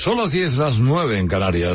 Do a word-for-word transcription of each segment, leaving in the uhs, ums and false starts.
Son las diez, las nueve en Canarias.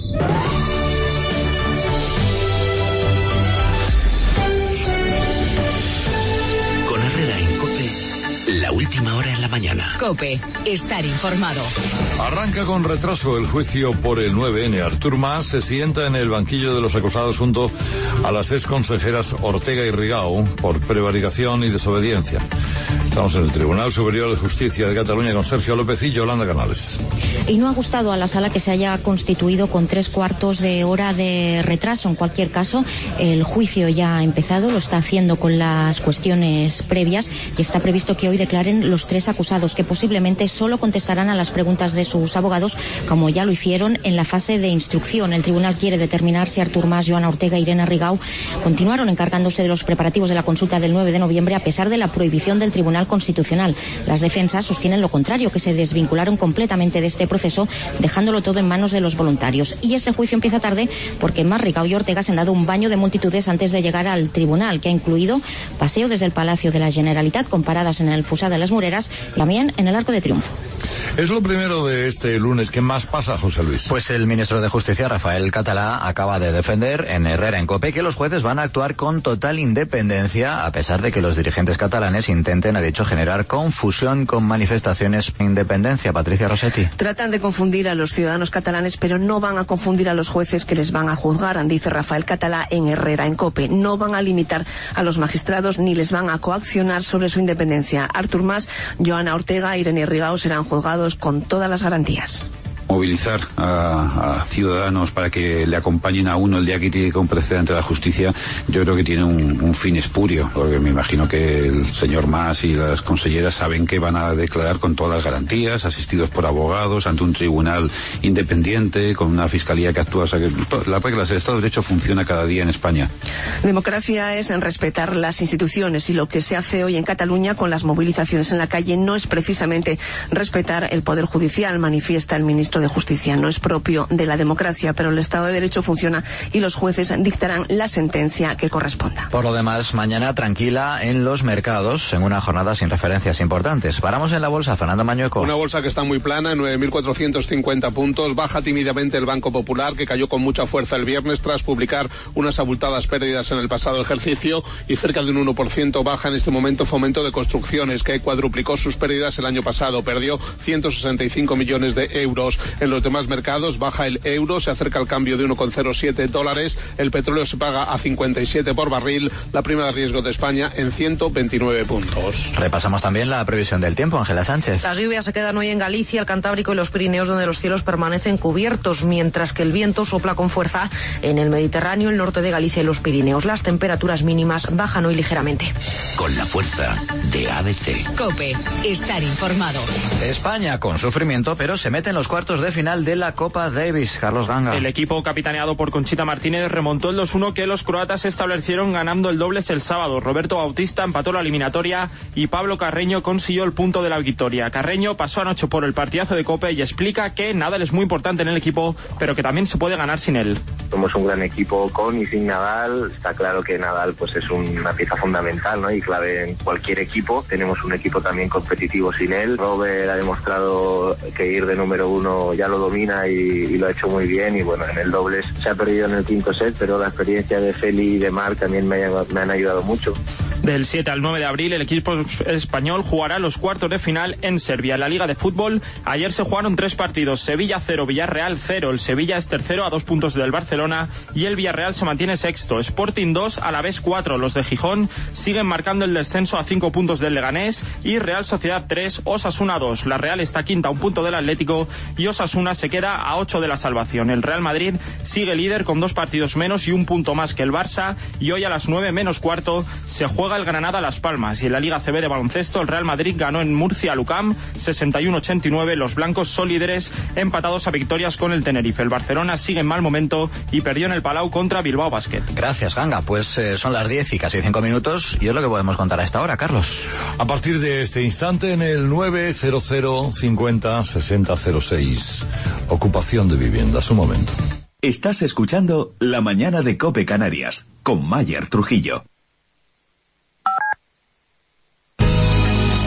Con Herrera en COPE, la última hora en la mañana. COPE, estar informado. Arranca con retraso el juicio por el nueve ene. Artur Mas se sienta en el banquillo de los acusados junto a las ex consejeras Ortega y Rigau por prevaricación y desobediencia. Estamos en el Tribunal Superior de Justicia de Cataluña con Sergio López y Yolanda Canales. Y no ha gustado a la sala que se haya constituido con tres cuartos de hora de retraso. En cualquier caso, el juicio ya ha empezado, lo está haciendo con las cuestiones previas y está previsto que hoy declaren los tres acusados, que posiblemente solo contestarán a las preguntas de sus abogados, como ya lo hicieron en la fase de instrucción. El tribunal quiere determinar si Artur Mas, Joana Ortega e Irene Rigau continuaron encargándose de los preparativos de la consulta del nueve de noviembre a pesar de la prohibición del Tribunal Constitucional. Las defensas sostienen lo contrario, que se desvincularon completamente de este proceso, dejándolo todo en manos de los voluntarios. Y este juicio empieza tarde porque Mas, Rigau y Ortega se han dado un baño de multitudes antes de llegar al tribunal, que ha incluido paseo desde el Palacio de la Generalitat, con paradas en el Fossar de las Moreras y también en el Arco de Triunfo. Es lo primero de este lunes. ¿Qué más pasa, José Luis? Pues el ministro de Justicia, Rafael Català, acaba de defender en Herrera en COPE que los jueces van a actuar con total independencia, a pesar de que los dirigentes catalanes intenten, ha dicho, generar confusión con manifestaciones de independencia. Patricia Rossetti. Tratan de confundir a los ciudadanos catalanes, pero no van a confundir a los jueces que les van a juzgar, dice Rafael Català en Herrera en COPE. No van a limitar a los magistrados ni les van a coaccionar sobre su independencia. Artur Mas, Joana Ortega e Irene Rigau serán juzgados con todas las garantías. Movilizar a, a ciudadanos para que le acompañen a uno el día que tiene que comparecer ante la justicia, yo creo que tiene un, un fin espurio, porque me imagino que el señor Mas y las conselleras saben que van a declarar con todas las garantías, asistidos por abogados, ante un tribunal independiente, con una fiscalía que actúa. O sea, que las reglas del Estado de Derecho funciona cada día en España. Democracia es en respetar las instituciones, y lo que se hace hoy en Cataluña con las movilizaciones en la calle no es precisamente respetar el Poder Judicial, manifiesta el ministro de Justicia. No es propio de la democracia, pero el Estado de Derecho funciona y los jueces dictarán la sentencia que corresponda. Por lo demás, mañana tranquila en los mercados, en una jornada sin referencias importantes. Paramos en la bolsa, Fernando Mañueco. Una bolsa que está muy plana, nueve mil cuatrocientos cincuenta puntos. Baja tímidamente el Banco Popular, que cayó con mucha fuerza el viernes tras publicar unas abultadas pérdidas en el pasado ejercicio, y cerca de un uno por ciento baja en este momento Fomento de Construcciones, que cuadruplicó sus pérdidas el año pasado, perdió ciento sesenta y cinco millones de euros. En los demás mercados baja el euro, se acerca al cambio de uno coma cero siete dólares, el petróleo se paga a cincuenta y siete por barril, la prima de riesgo de España en ciento veintinueve puntos. Repasamos también la previsión del tiempo, Ángela Sánchez. Las lluvias se quedan hoy en Galicia, el Cantábrico y los Pirineos, donde los cielos permanecen cubiertos, mientras que el viento sopla con fuerza en el Mediterráneo, el norte de Galicia y los Pirineos. Las temperaturas mínimas bajan hoy ligeramente. Con la fuerza de A B C. COPE, estar informado. España con sufrimiento, pero se mete en los cuartos de final de la Copa Davis. Carlos Ganga. El equipo capitaneado por Conchita Martínez remontó el dos uno que los croatas establecieron ganando el dobles el sábado. Roberto Bautista empató la eliminatoria y Pablo Carreño consiguió el punto de la victoria. Carreño pasó anoche por el partidazo de Copa y explica que Nadal es muy importante en el equipo, pero que también se puede ganar sin él. Somos un gran equipo con y sin Nadal. Está claro que Nadal pues es una pieza fundamental, ¿no? Y clave en cualquier equipo. Tenemos un equipo también competitivo sin él. Robert ha demostrado que ir de número uno ya lo domina y, y lo ha hecho muy bien, y bueno, en el dobles se ha perdido en el quinto set, pero la experiencia de Feli y de Marc también me, me han ayudado mucho. Del siete al nueve de abril el equipo español jugará los cuartos de final en Serbia. En la Liga de Fútbol ayer se jugaron tres partidos: Sevilla cero, Villarreal cero. El Sevilla es tercero a dos puntos del Barcelona y el Villarreal se mantiene sexto. Sporting dos, Alavés cuatro. Los de Gijón siguen marcando el descenso a cinco puntos del Leganés y Real Sociedad tres, Osasuna dos. La Real está quinta a un punto del Atlético y Osasuna se queda a ocho de la salvación. El Real Madrid sigue líder con dos partidos menos y un punto más que el Barça, y hoy a las nueve menos cuarto se juega el Granada Las Palmas. Y en la Liga C B de baloncesto el Real Madrid ganó en Murcia al U C A M sesenta y uno ochenta y nueve. Los blancos son líderes empatados a victorias con el Tenerife. El Barcelona sigue en mal momento y perdió en el Palau contra Bilbao Basket. Gracias, Ganga. Pues eh, son las diez y casi cinco minutos y es lo que podemos contar a esta hora, Carlos. A partir de este instante en el nueve cero cero cincuenta sesenta cero seis. Ocupación de viviendas. Un momento. Estás escuchando La Mañana de COPE Canarias con Mayer Trujillo.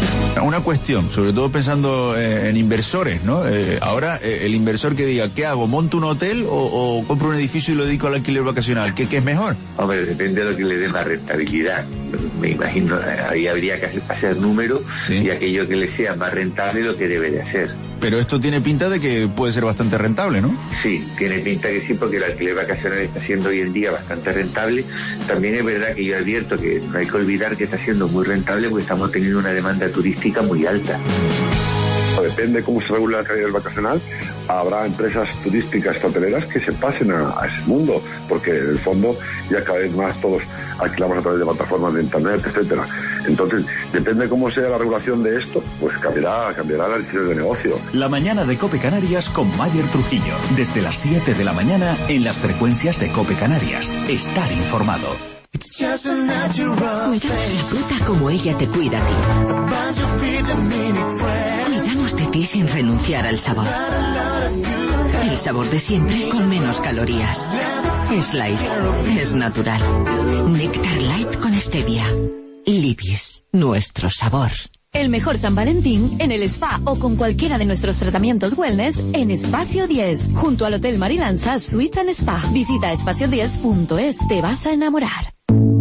una, una cuestión, sobre todo pensando eh, en inversores, ¿no? Eh, ahora, eh, el inversor que diga, ¿qué hago? ¿Monto un hotel o, o compro un edificio y lo dedico al alquiler vacacional? ¿Qué, qué es mejor? Hombre, depende de lo que le dé más rentabilidad. Me imagino, ahí habría que hacer, hacer números, ¿sí? Y aquello que le sea más rentable lo que debe de hacer. Pero esto tiene pinta de que puede ser bastante rentable, ¿no? Sí, tiene pinta que sí, porque el alquiler vacacional está siendo hoy en día bastante rentable. También es verdad que yo advierto que no hay que olvidar que está siendo muy rentable porque estamos teniendo una demanda turística muy alta. Depende cómo se regula el alquiler vacacional, habrá empresas turísticas hoteleras que se pasen a, a ese mundo, porque en el fondo ya cada vez más todos alquilamos a través de plataformas de internet, etcétera. Entonces, depende cómo sea la regulación de esto, pues cambiará, cambiará la decisión de negocio. La mañana de COPE Canarias con Mayer Trujillo, desde las siete de la mañana en las frecuencias de COPE Canarias. Estar informado. Cuidamos la fruta como ella te cuida a ti. Cuidamos de ti sin renunciar al sabor. El sabor de siempre con menos calorías. Es light, es natural. Néctar Light con stevia. Libis, nuestro sabor. El mejor San Valentín en el spa o con cualquiera de nuestros tratamientos wellness en Espacio diez, junto al Hotel Marilanza Suites and Spa. Visita espacio diez punto es, te vas a enamorar.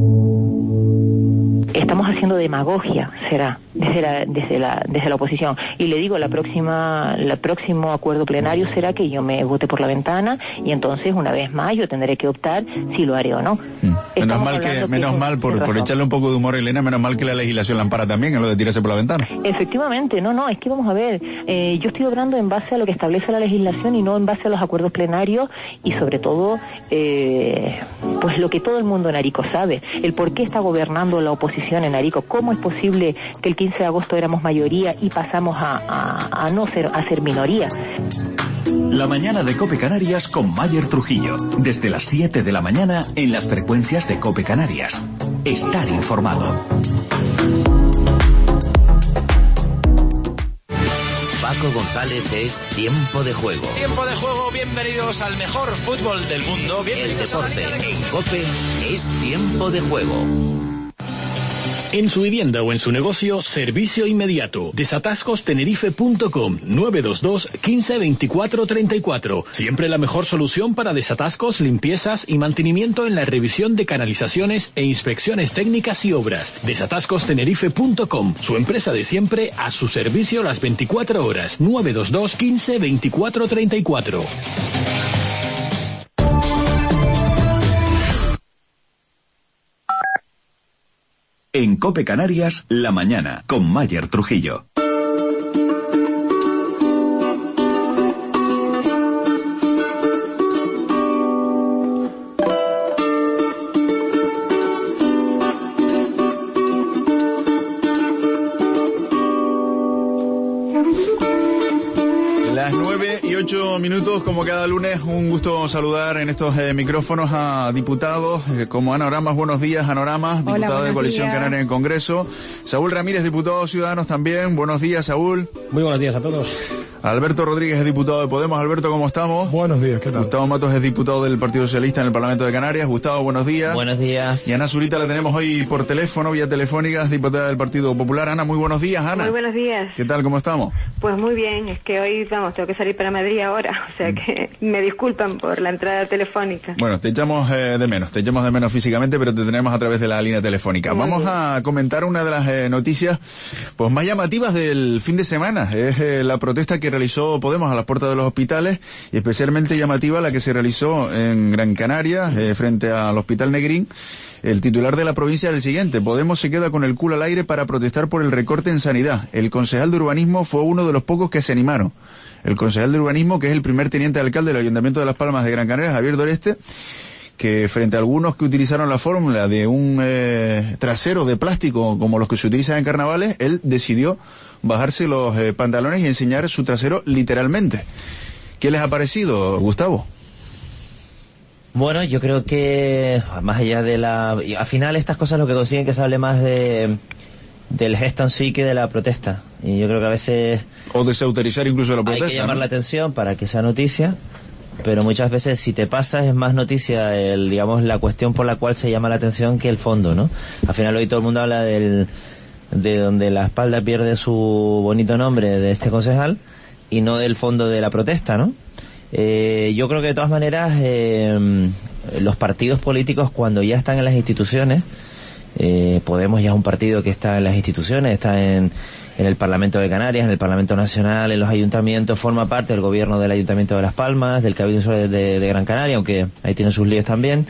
Estamos haciendo demagogia, será, desde la, desde la, desde la oposición. Y le digo, la próxima, el próximo acuerdo plenario será que yo me vote por la ventana y entonces una vez más yo tendré que optar si lo haré o no. Mm. Menos mal que, menos que mal por, por echarle un poco de humor a Elena, menos mal que la legislación la ampara también en lo de tirarse por la ventana. Efectivamente, no, no, es que vamos a ver, eh, yo estoy obrando en base a lo que establece la legislación y no en base a los acuerdos plenarios y sobre todo, eh, pues lo que todo el mundo en Arico sabe, el por qué está gobernando la oposición en Arico. ¿Cómo es posible que el quince de agosto éramos mayoría y pasamos a, a, a no ser, a ser minoría? La mañana de COPE Canarias con Mayer Trujillo, desde las siete de la mañana en las frecuencias de COPE Canarias. Estar informado. Paco González es Tiempo de Juego. Tiempo de Juego, bienvenidos al mejor fútbol del mundo. El deporte en COPE es Tiempo de Juego. En su vivienda o en su negocio, servicio inmediato. desatascos tenerife punto com, nueve dos dos, quince, veinticuatro, treinta y cuatro. Siempre la mejor solución para desatascos, limpiezas y mantenimiento en la revisión de canalizaciones e inspecciones técnicas y obras. desatascos tenerife punto com, su empresa de siempre a su servicio las veinticuatro horas. nueve dos dos, quince, veinticuatro, treinta y cuatro. En COPE Canarias, la mañana, con Mayer Trujillo. Las nueve y ocho minutos, como cada lunes, un gusto saludar en estos eh, micrófonos a diputados eh, como Ana Oramas. Buenos días, Ana Oramas, Hola, diputada de Coalición días. Canaria en el Congreso. Saúl Ramírez, diputado de Ciudadanos también. Buenos días, Saúl. Muy buenos días a todos. Alberto Rodríguez es diputado de Podemos. Alberto, ¿cómo estamos? Buenos días, ¿qué tal? Gustavo Matos es diputado del Partido Socialista en el Parlamento de Canarias. Gustavo, buenos días. Buenos días. Y Ana Zurita la tenemos hoy por teléfono, vía telefónica, es diputada del Partido Popular. Ana, muy buenos días, Ana. Muy buenos días. ¿Qué tal, cómo estamos? Pues muy bien, es que hoy, vamos, tengo que salir para Madrid ahora, o sea que me disculpan por la entrada telefónica. Bueno, te echamos eh, de menos, te echamos de menos físicamente, pero te tenemos a través de la línea telefónica. Muy Vamos bien. a comentar una de las eh, noticias pues más llamativas del fin de semana. Es eh, la protesta que realizó Podemos a las puertas de los hospitales, y especialmente llamativa la que se realizó en Gran Canaria, eh, frente al Hospital Negrín. El titular de la provincia era el siguiente: Podemos se queda con el culo al aire para protestar por el recorte en sanidad. El concejal de urbanismo fue uno de los pocos que se animaron. El concejal de urbanismo, que es el primer teniente de alcalde del Ayuntamiento de Las Palmas de Gran Canaria, Javier Doreste, que frente a algunos que utilizaron la fórmula de un eh, trasero de plástico como los que se utilizan en carnavales, él decidió bajarse los eh, pantalones y enseñar su trasero literalmente. ¿Qué les ha parecido, Gustavo? Bueno, yo creo que más allá de la... Al final estas cosas lo que consiguen que se hable más de del gesto en sí que de la protesta. Y yo creo que a veces... O desautorizar incluso la protesta, hay que llamar, ¿no?, la atención para que sea noticia, pero muchas veces si te pasas es más noticia el, digamos, la cuestión por la cual se llama la atención que el fondo, ¿no? Al final hoy todo el mundo habla del de donde la espalda pierde su bonito nombre de este concejal y no del fondo de la protesta, ¿no? Eh, yo creo que de todas maneras eh, los partidos políticos cuando ya están en las instituciones, eh, Podemos ya es un partido que está en las instituciones, está en, en el Parlamento de Canarias, en el Parlamento Nacional, en los ayuntamientos, forma parte del gobierno del Ayuntamiento de Las Palmas, del Cabildo de, de, de Gran Canaria, aunque ahí tienen sus líos también,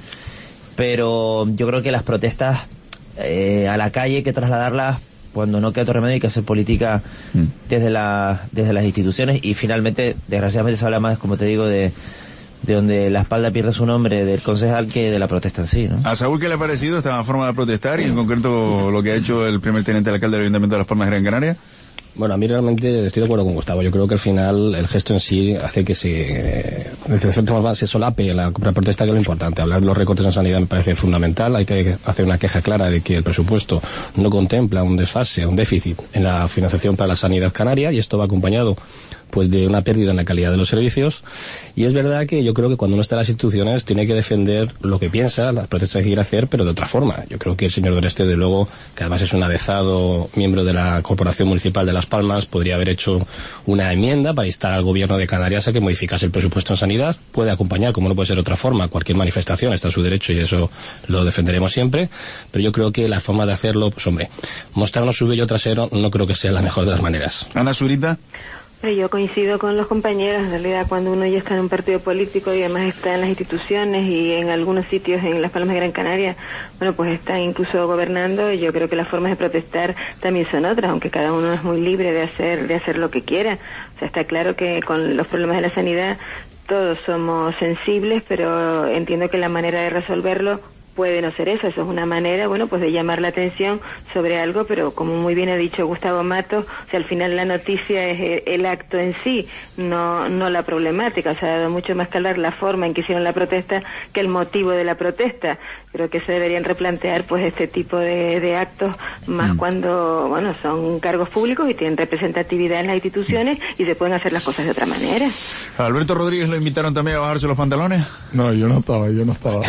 pero yo creo que las protestas eh, a la calle hay que trasladarlas cuando no queda otro remedio, hay que hacer política mm. desde la, desde las instituciones, y finalmente, desgraciadamente se habla más, como te digo, de, de donde la espalda pierde su nombre del concejal que de la protesta en sí, ¿no? ¿A Saúl qué le ha parecido esta forma de protestar y en concreto lo que ha hecho el primer teniente del alcalde del Ayuntamiento de Las Palmas de Gran Canaria? Bueno, a mí realmente estoy de acuerdo con Gustavo. Yo creo que al final el gesto en sí hace que se, desde cierta forma, se solape la protesta, que es lo importante. Hablar de los recortes en sanidad me parece fundamental. Hay que hacer una queja clara de que el presupuesto no contempla un desfase, un déficit en la financiación para la sanidad canaria, y esto va acompañado pues de una pérdida en la calidad de los servicios. Y es verdad que yo creo que cuando uno está en las instituciones tiene que defender lo que piensa, las protestas que quiere hacer, pero de otra forma. Yo creo que el señor Doreste, de luego, que además es un avezado miembro de la Corporación Municipal de Las Palmas, podría haber hecho una enmienda para instar al gobierno de Canarias a que modificase el presupuesto en sanidad. Puede acompañar, como no puede ser de otra forma, cualquier manifestación, está en su derecho y eso lo defenderemos siempre, pero yo creo que la forma de hacerlo, pues hombre, mostrarnos su vello trasero no creo que sea la mejor de las maneras. Ana Zurita. Yo coincido con los compañeros. En realidad, cuando uno ya está en un partido político y además está en las instituciones y en algunos sitios en Las Palmas de Gran Canaria, bueno, pues está incluso gobernando, yo creo que las formas de protestar también son otras, aunque cada uno es muy libre de hacer de hacer lo que quiera. O sea, está claro que con los problemas de la sanidad todos somos sensibles, pero entiendo que la manera de resolverlo puede no ser eso, eso es una manera, bueno, pues de llamar la atención sobre algo, pero como muy bien ha dicho Gustavo Matos, o sea, al final la noticia es el acto en sí, no no la problemática. O sea, ha dado mucho más calor la forma en que hicieron la protesta que el motivo de la protesta. Creo que se deberían replantear pues este tipo de, de actos, más mm. cuando, bueno, son cargos públicos y tienen representatividad en las instituciones y se pueden hacer las cosas de otra manera. ¿A Alberto Rodríguez lo invitaron también a bajarse los pantalones? No, yo no estaba, yo no estaba.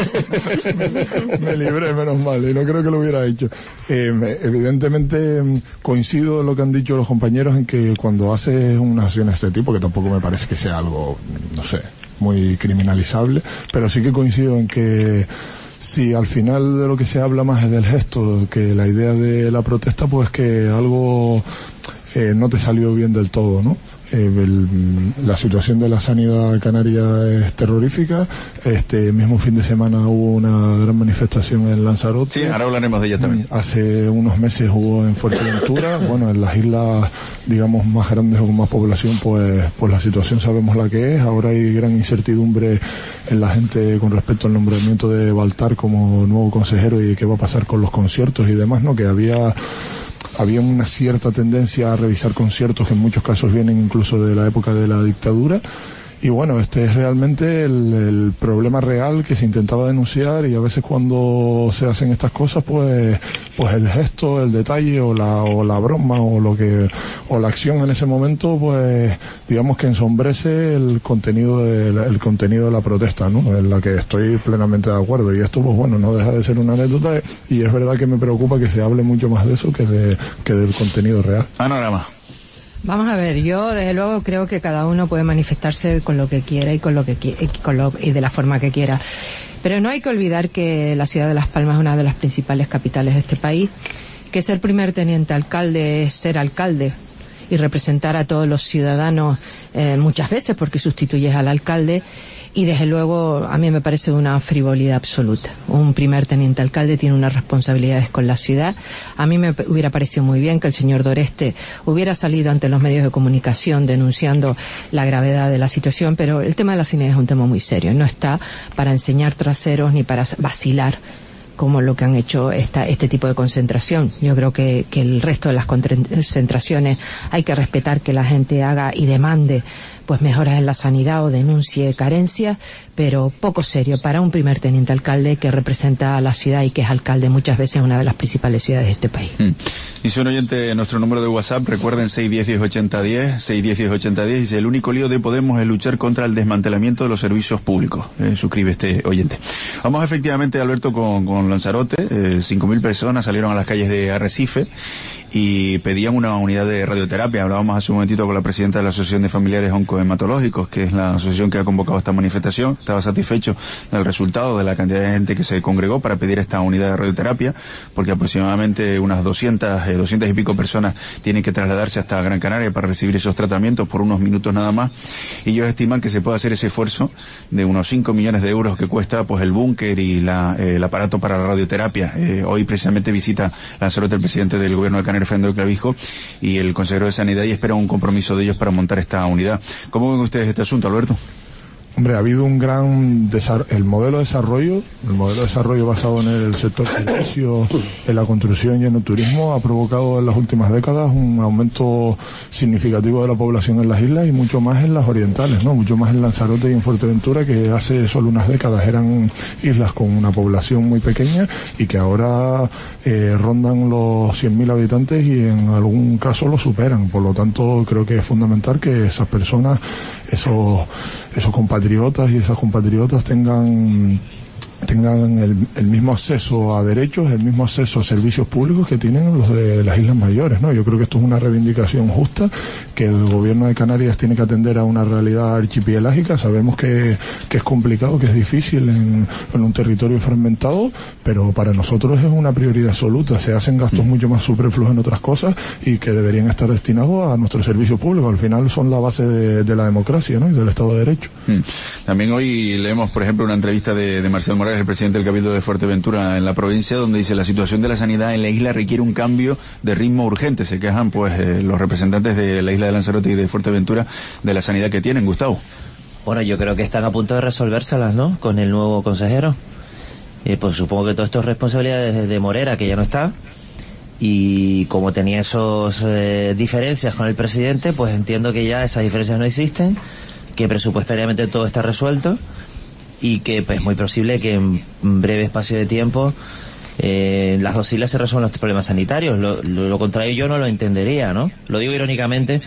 Me libré, menos mal, y no creo que lo hubiera hecho. Eh, evidentemente coincido en lo que han dicho los compañeros en que cuando haces una acción de este tipo, que tampoco me parece que sea algo, no sé, muy criminalizable, pero sí que coincido en que si al final de lo que se habla más es del gesto que la idea de la protesta, pues que algo eh, no te salió bien del todo, ¿no? Eh, el, la situación de la sanidad canaria es terrorífica. Este mismo fin de semana hubo una gran manifestación en Lanzarote. Sí, ahora hablaremos de ella también. Hace unos meses hubo en Fuerteventura. Bueno, en las islas, digamos, más grandes o con más población, pues, pues la situación sabemos la que es. Ahora hay gran incertidumbre en la gente con respecto al nombramiento de Baltar como nuevo consejero y qué va a pasar con los conciertos y demás, ¿no? Que había había una cierta tendencia a revisar conciertos que en muchos casos vienen incluso de la época de la dictadura. Y bueno, este es realmente el, el problema real que se intentaba denunciar, y a veces cuando se hacen estas cosas, pues pues el gesto, el detalle o la o la broma o lo que o la acción en ese momento, pues digamos que ensombrece el contenido de la, el contenido de la protesta, ¿no? En la que estoy plenamente de acuerdo, y esto pues bueno, no deja de ser una anécdota, y es verdad que me preocupa que se hable mucho más de eso que de que del contenido real. Panorama. Vamos a ver, yo desde luego creo que cada uno puede manifestarse con lo que quiera y con lo que qui- con lo, y de la forma que quiera. Pero no hay que olvidar que la ciudad de Las Palmas es una de las principales capitales de este país, que ser primer teniente alcalde es ser alcalde y representar a todos los ciudadanos eh, muchas veces, porque sustituyes al alcalde. Y desde luego a mí me parece una frivolidad absoluta. Un primer teniente alcalde tiene unas responsabilidades con la ciudad. A mí me hubiera parecido muy bien que el señor Doreste hubiera salido ante los medios de comunicación denunciando la gravedad de la situación, pero el tema de la sanidad es un tema muy serio. No está para enseñar traseros ni para vacilar como lo que han hecho esta, este tipo de concentración. Yo creo que, que el resto de las concentraciones hay que respetar que la gente haga y demande pues mejoras en la sanidad o denuncie carencias, pero poco serio para un primer teniente alcalde que representa a la ciudad y que es alcalde muchas veces en una de las principales ciudades de este país. Mm. Dice un oyente, nuestro número de WhatsApp, recuerden seis uno cero, diez ochenta diez, seis uno cero, diez ochenta diez, dice, el único lío de Podemos es luchar contra el desmantelamiento de los servicios públicos. Eh, suscribe este oyente. Vamos efectivamente, Alberto, con, con con Lanzarote. Eh, cinco mil personas salieron a las calles de Arrecife y pedían una unidad de radioterapia. Hablábamos hace un momentito con la presidenta de la Asociación de Familiares Oncohematológicos, que es la asociación que ha convocado esta manifestación. Estaba satisfecho del resultado, de la cantidad de gente que se congregó para pedir esta unidad de radioterapia, porque aproximadamente unas doscientas, eh, doscientas y pico personas tienen que trasladarse hasta Gran Canaria para recibir esos tratamientos por unos minutos nada más, y ellos estiman que se puede hacer ese esfuerzo de unos cinco millones de euros que cuesta pues el búnker y la, eh, el aparato para la radioterapia. Eh, hoy precisamente visita Lanzarote el presidente del gobierno de Canarias, Fernando Clavijo, y el consejero de Sanidad, y espera un compromiso de ellos para montar esta unidad. ¿Cómo ven ustedes este asunto, Alberto? Hombre, ha habido un gran desarrollo, el modelo de desarrollo, el modelo de desarrollo basado en el sector servicio, en la construcción y en el turismo, ha provocado en las últimas décadas un aumento significativo de la población en las islas y mucho más en las orientales, ¿no? Mucho más en Lanzarote y en Fuerteventura, que hace solo unas décadas eran islas con una población muy pequeña y que ahora eh, rondan los cien mil habitantes y en algún caso lo superan. Por lo tanto, creo que es fundamental que esas personas, esos, esos compatriotas y esas compatriotas tengan tengan el, el mismo acceso a derechos, el mismo acceso a servicios públicos que tienen los de las Islas Mayores, ¿no? Yo creo que esto es una reivindicación justa, que el gobierno de Canarias tiene que atender a una realidad archipielágica. Sabemos que, que es complicado, que es difícil en, en un territorio fragmentado, pero para nosotros es una prioridad absoluta. Se hacen gastos mucho más superfluos en otras cosas y que deberían estar destinados a nuestros servicios públicos. Al final son la base de, de la democracia, ¿no? Y del Estado de Derecho. Hmm. También hoy leemos, por ejemplo, una entrevista de, de Marcial Morales, el presidente del Cabildo de Fuerteventura en la provincia, donde dice: la situación de la sanidad en la isla requiere un cambio de ritmo urgente. Se quejan pues eh, los representantes de la isla de Lanzarote y de Fuerteventura de la sanidad que tienen. Gustavo. Bueno, yo creo que están a punto de resolvérselas, ¿no?, con el nuevo consejero. Eh, pues supongo que todo esto es responsabilidad de, de Morera, que ya no está, y como tenía esas eh, diferencias con el presidente, pues entiendo que ya esas diferencias no existen, que presupuestariamente todo está resuelto y que pues, es muy posible que en breve espacio de tiempo eh, las dos islas se resuelvan los problemas sanitarios. Lo, lo, lo contrario yo no lo entendería, ¿no? Lo digo irónicamente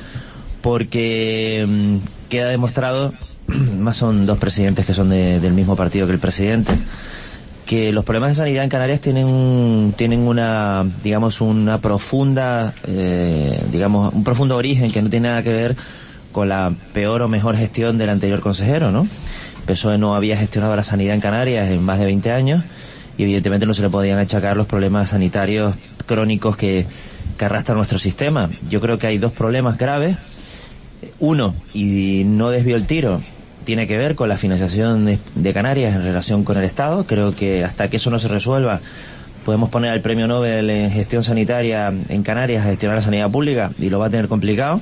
porque mmm, queda demostrado, más son dos presidentes que son de, del mismo partido que el presidente, que los problemas de sanidad en Canarias tienen un, tienen una, digamos, una profunda, eh, digamos, un profundo origen que no tiene nada que ver con la peor o mejor gestión del anterior consejero, ¿no? P S O E no había gestionado la sanidad en Canarias en más de veinte años y evidentemente no se le podían achacar los problemas sanitarios crónicos que, que arrastra nuestro sistema. Yo creo que hay dos problemas graves. Uno, y no desvío el tiro, tiene que ver con la financiación de, de Canarias en relación con el Estado. Creo que hasta que eso no se resuelva podemos poner al premio Nobel en gestión sanitaria en Canarias a gestionar la sanidad pública y lo va a tener complicado.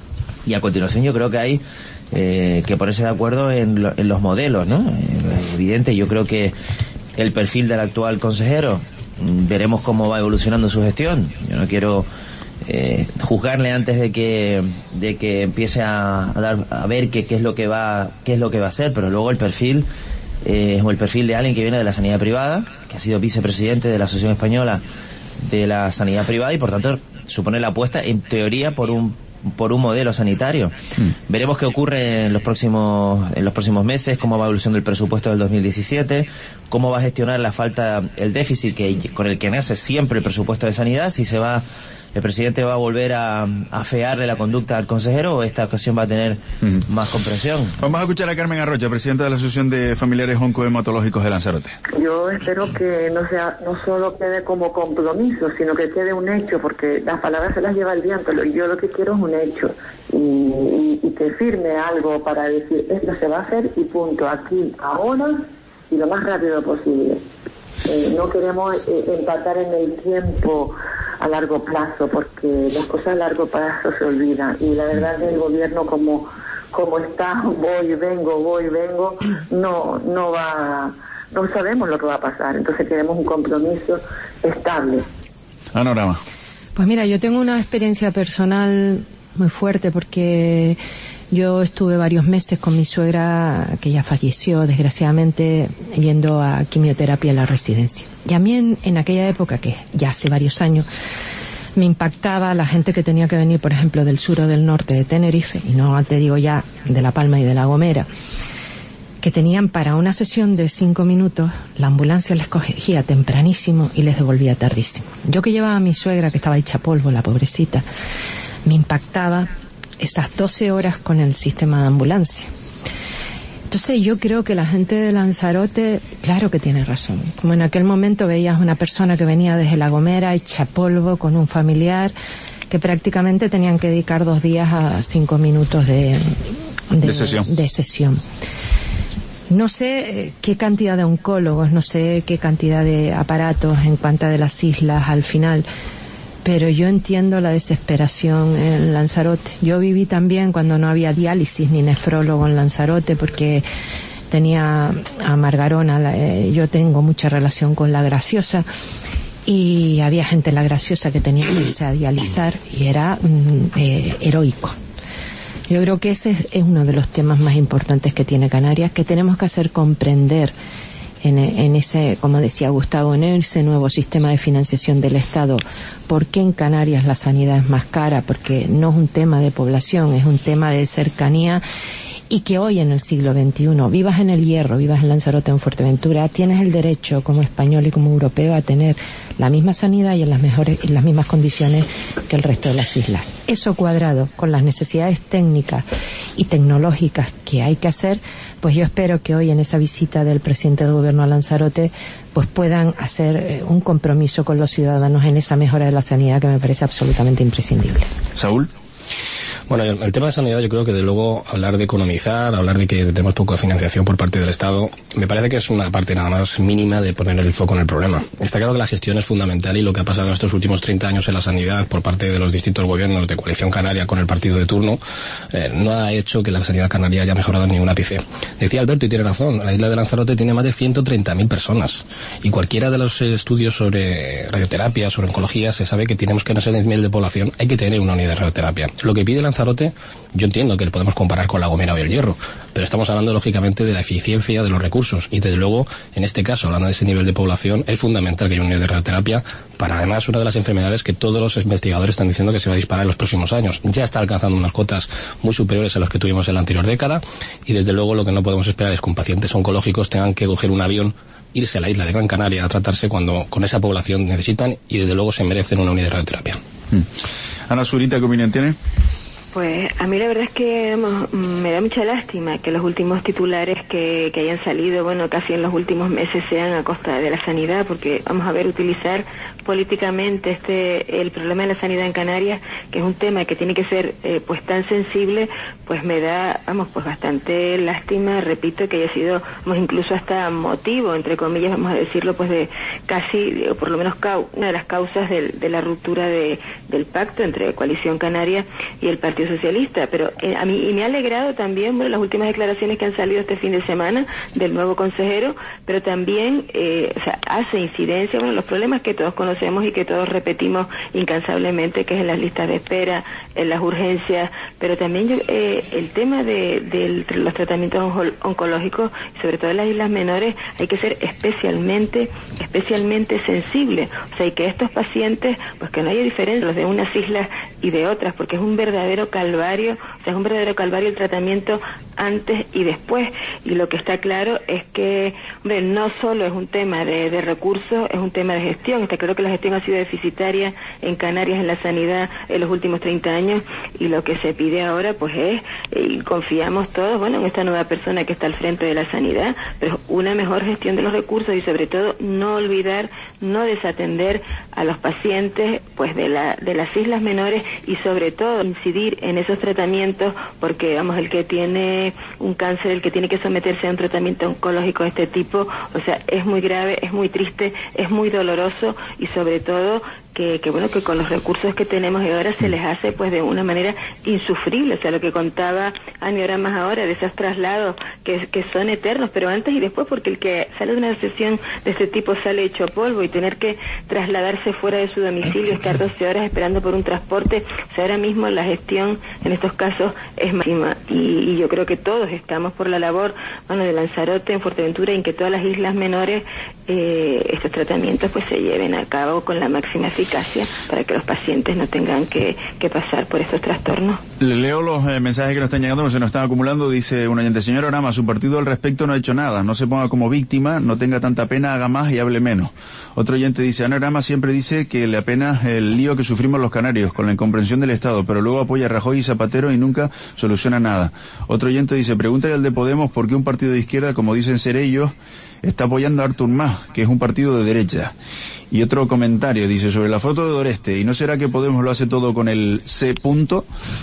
Y a continuación yo creo que hay eh, que ponerse de acuerdo en, lo, en los modelos, ¿no? Es evidente, yo creo que el perfil del actual consejero, veremos cómo va evolucionando su gestión. Yo no quiero eh, juzgarle antes de que de que empiece a, a dar a ver qué, qué es lo que va qué es lo que va a hacer, pero luego el perfil eh, es el perfil de alguien que viene de la sanidad privada, que ha sido vicepresidente de la Asociación Española de la Sanidad Privada y por tanto supone la apuesta en teoría por un por un modelo sanitario. Mm. Veremos qué ocurre en los próximos en los próximos meses, cómo va evolucionando el presupuesto del dos mil diecisiete, cómo va a gestionar la falta, el déficit que con el que nace siempre el presupuesto de sanidad, si se va el presidente va a volver a afearle la conducta al consejero o esta ocasión va a tener mm. más comprensión. Vamos a escuchar a Carmen Arrocha, presidenta de la Asociación de Familiares Oncohematológicos de Lanzarote. Yo espero que no sea no solo quede como compromiso, sino que quede un hecho, porque las palabras se las lleva el viento. Yo lo que quiero es un hecho y, y, y que firme algo para decir esto se va a hacer y punto, aquí, ahora y lo más rápido posible. Eh, no queremos eh, empatar en el tiempo a largo plazo, porque las cosas a largo plazo se olvidan y la verdad del gobierno como como está, voy, vengo, voy, vengo, no no va, no sabemos lo que va a pasar, entonces queremos un compromiso estable. Anorama. Pues mira, yo tengo una experiencia personal muy fuerte porque yo estuve varios meses con mi suegra, que ya falleció desgraciadamente, yendo a quimioterapia en la residencia. Y a mí en, en aquella época, que ya hace varios años, me impactaba la gente que tenía que venir, por ejemplo, del sur o del norte de Tenerife, y no te digo ya de La Palma y de La Gomera, que tenían para una sesión de cinco minutos, la ambulancia les cogía tempranísimo y les devolvía tardísimo. Yo que llevaba a mi suegra, que estaba hecha polvo, la pobrecita, me impactaba esas doce horas con el sistema de ambulancia. Entonces yo creo que la gente de Lanzarote, claro que tiene razón. Como en aquel momento veías una persona que venía desde La Gomera, hecha polvo, con un familiar, que prácticamente tenían que dedicar dos días a cinco minutos de, de, de sesión. De sesión. No sé qué cantidad de oncólogos, no sé qué cantidad de aparatos en cuanto de las islas al final, pero yo entiendo la desesperación en Lanzarote. Yo viví también cuando no había diálisis ni nefrólogo en Lanzarote, porque tenía a Margarona, la, eh, yo tengo mucha relación con La Graciosa, y había gente en La Graciosa que tenía que irse a dializar y era mm, eh, heroico. Yo creo que ese es uno de los temas más importantes que tiene Canarias, que tenemos que hacer comprender en, en ese, como decía Gustavo, en ese nuevo sistema de financiación del Estado, por qué en Canarias la sanidad es más cara, porque no es un tema de población, es un tema de cercanía, y que hoy en el siglo veintiuno, vivas en El Hierro, vivas en Lanzarote o en Fuerteventura, tienes el derecho como español y como europeo a tener la misma sanidad y en las mejores, en las mismas condiciones que el resto de las islas. Eso cuadrado con las necesidades técnicas y tecnológicas que hay que hacer, pues yo espero que hoy en esa visita del presidente del gobierno a Lanzarote pues puedan hacer eh, un compromiso con los ciudadanos en esa mejora de la sanidad que me parece absolutamente imprescindible. Saúl. Bueno, el, el tema de sanidad, yo creo que de luego hablar de economizar, hablar de que tenemos poco de financiación por parte del Estado, me parece que es una parte nada más mínima de poner el foco en el problema. Está claro que la gestión es fundamental, y lo que ha pasado en estos últimos treinta años en la sanidad por parte de los distintos gobiernos de coalición canaria con el partido de turno eh, no ha hecho que la sanidad canaria haya mejorado ni un ápice. Decía Alberto, y tiene razón, la isla de Lanzarote tiene más de ciento treinta mil personas, y cualquiera de los estudios sobre radioterapia, sobre oncología, se sabe que tenemos que en ese nivel de población hay que tener una unidad de radioterapia. Lo que pide Lanzarote, yo entiendo que lo podemos comparar con La Gomera o El Hierro, pero estamos hablando lógicamente de la eficiencia de los recursos, y desde luego en este caso, hablando de ese nivel de población, es fundamental que haya una unidad de radioterapia para, además, una de las enfermedades que todos los investigadores están diciendo que se va a disparar en los próximos años. Ya está alcanzando unas cotas muy superiores a las que tuvimos en la anterior década, y desde luego lo que no podemos esperar es que con pacientes oncológicos tengan que coger un avión, irse a la isla de Gran Canaria a tratarse cuando con esa población necesitan y desde luego se merecen una unidad de radioterapia. Hmm. Ana Zurita, ¿qué opinión tiene? Pues a mí la verdad es que vamos, me da mucha lástima que los últimos titulares que, que hayan salido, bueno, casi en los últimos meses sean a costa de la sanidad, porque vamos a ver, utilizar políticamente este el problema de la sanidad en Canarias, que es un tema que tiene que ser eh, pues tan sensible, pues me da, vamos, pues bastante lástima, repito, que haya sido, vamos, incluso hasta motivo, entre comillas, vamos a decirlo, pues de casi, o por lo menos cau, una de las causas del, de la ruptura de, del pacto entre Coalición Canaria y el Partido Socialista. Pero eh, a mí, y me ha alegrado también, bueno, las últimas declaraciones que han salido este fin de semana del nuevo consejero, pero también, eh, o sea, hace incidencia, bueno, los problemas que todos conocemos y que todos repetimos incansablemente, que es en las listas de espera, en las urgencias, pero también yo, eh, el tema de, de los tratamientos onco oncológicos, sobre todo en las islas menores, hay que ser especialmente, especialmente sensible, o sea, y que estos pacientes, pues que no haya diferencia los de unas islas y de otras, porque es un verdadero calvario, o sea, es un verdadero calvario el tratamiento antes y después, y lo que está claro es que, hombre, no solo es un tema de, de recursos, es un tema de gestión. Está claro que la gestión ha sido deficitaria en Canarias en la sanidad en los últimos treinta años, y lo que se pide ahora pues es, y confiamos todos, bueno, en esta nueva persona que está al frente de la sanidad, pero una mejor gestión de los recursos, y sobre todo no olvidar, no desatender a los pacientes pues de la de las islas menores, y sobre todo incidir en esos tratamientos, porque vamos, el que tiene un cáncer, el que tiene que someterse a un tratamiento oncológico de este tipo, o sea, es muy grave, es muy triste, es muy doloroso, y sobre todo que, que bueno, que con los recursos que tenemos ahora se les hace pues de una manera insufrible. O sea, lo que contaba Ani ahora más ahora de esos traslados que, que son eternos, pero antes y después, porque el que sale de una sesión de este tipo sale hecho polvo, y tener que trasladarse fuera de su domicilio, estar doce horas esperando por un transporte, o sea, ahora mismo la gestión en estos casos es máxima, y, y yo creo que todos estamos por la labor, bueno, de Lanzarote, en Fuerteventura, y en que todas las islas menores eh, estos tratamientos pues se lleven a cabo con la máxima eficacia. eficacia para que los pacientes no tengan que, que pasar por estos trastornos. Le leo los eh, mensajes que nos están llegando, se nos están acumulando. Dice un oyente: señor Orama, su partido al respecto no ha hecho nada, no se ponga como víctima, no tenga tanta pena, haga más y hable menos. Otro oyente dice: Ana Orama siempre dice que le apena el lío que sufrimos los canarios con la incomprensión del Estado, pero luego apoya a Rajoy y Zapatero y nunca soluciona nada. Otro oyente dice: pregúntale al de Podemos por qué un partido de izquierda, como dicen ser ellos, está apoyando a Artur Mas, que es un partido de derecha. Y otro comentario dice: sobre la foto de Doreste, ¿y no será que Podemos lo hace todo con el C punto?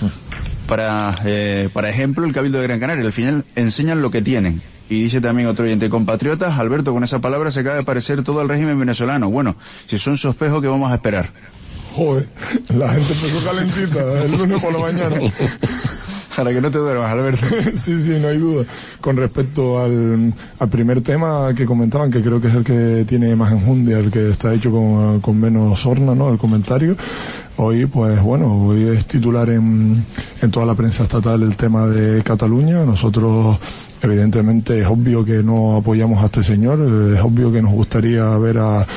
Para, eh, para ejemplo, el Cabildo de Gran Canaria, al final enseñan lo que tienen. Y dice también otro oyente: compatriotas, Alberto, con esa palabra se acaba de parecer todo al régimen venezolano. Bueno, si son su espejo, ¿qué vamos a esperar? Joder, la gente empezó calentita el lunes por la mañana. Para que no te duermas, Alberto. Sí, sí, no hay duda. Con respecto al, al primer tema que comentaban, que creo que es el que tiene más enjundia, el que está hecho con, con menos sorna, ¿no? El comentario. Hoy, pues bueno, hoy es titular en, en toda la prensa estatal el tema de Cataluña. Nosotros, evidentemente, es obvio que no apoyamos a este señor, es obvio que nos gustaría ver a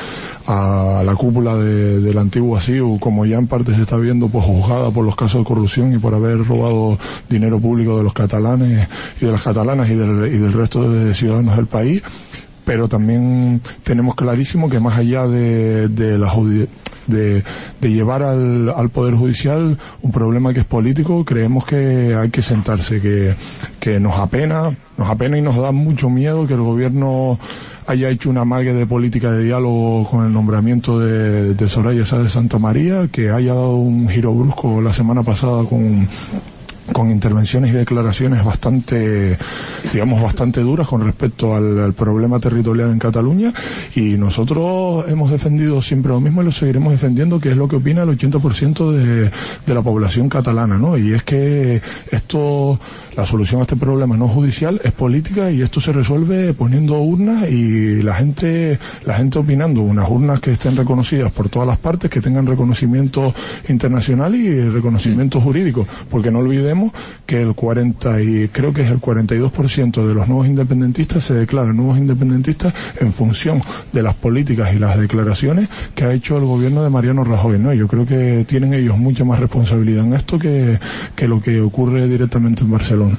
a la cúpula de, del antiguo A S I U, como ya en parte se está viendo, pues juzgada por los casos de corrupción y por haber robado dinero público de los catalanes y de las catalanas y del, y del resto de ciudadanos del país. Pero también tenemos clarísimo que más allá de, de la de, de llevar al, al Poder Judicial un problema que es político, creemos que hay que sentarse, que, que nos apena, nos apena y nos da mucho miedo que el gobierno haya hecho una amague de política de diálogo con el nombramiento de, de Soraya Sáez de Santa María, que haya dado un giro brusco la semana pasada con con intervenciones y declaraciones bastante, digamos, bastante duras con respecto al, al problema territorial en Cataluña, y nosotros hemos defendido siempre lo mismo y lo seguiremos defendiendo, que es lo que opina el ochenta por ciento de, de la población catalana, ¿no? Y es que esto, la solución a este problema no judicial, es política, y esto se resuelve poniendo urnas y la gente, la gente opinando, unas urnas que estén reconocidas por todas las partes, que tengan reconocimiento internacional y reconocimiento jurídico, porque no olvidemos que el cuarenta y creo que es el cuarenta y dos por ciento de los nuevos independentistas se declaran nuevos independentistas en función de las políticas y las declaraciones que ha hecho el gobierno de Mariano Rajoy, ¿no? Yo creo que tienen ellos mucha más responsabilidad en esto que, que lo que ocurre directamente en Barcelona.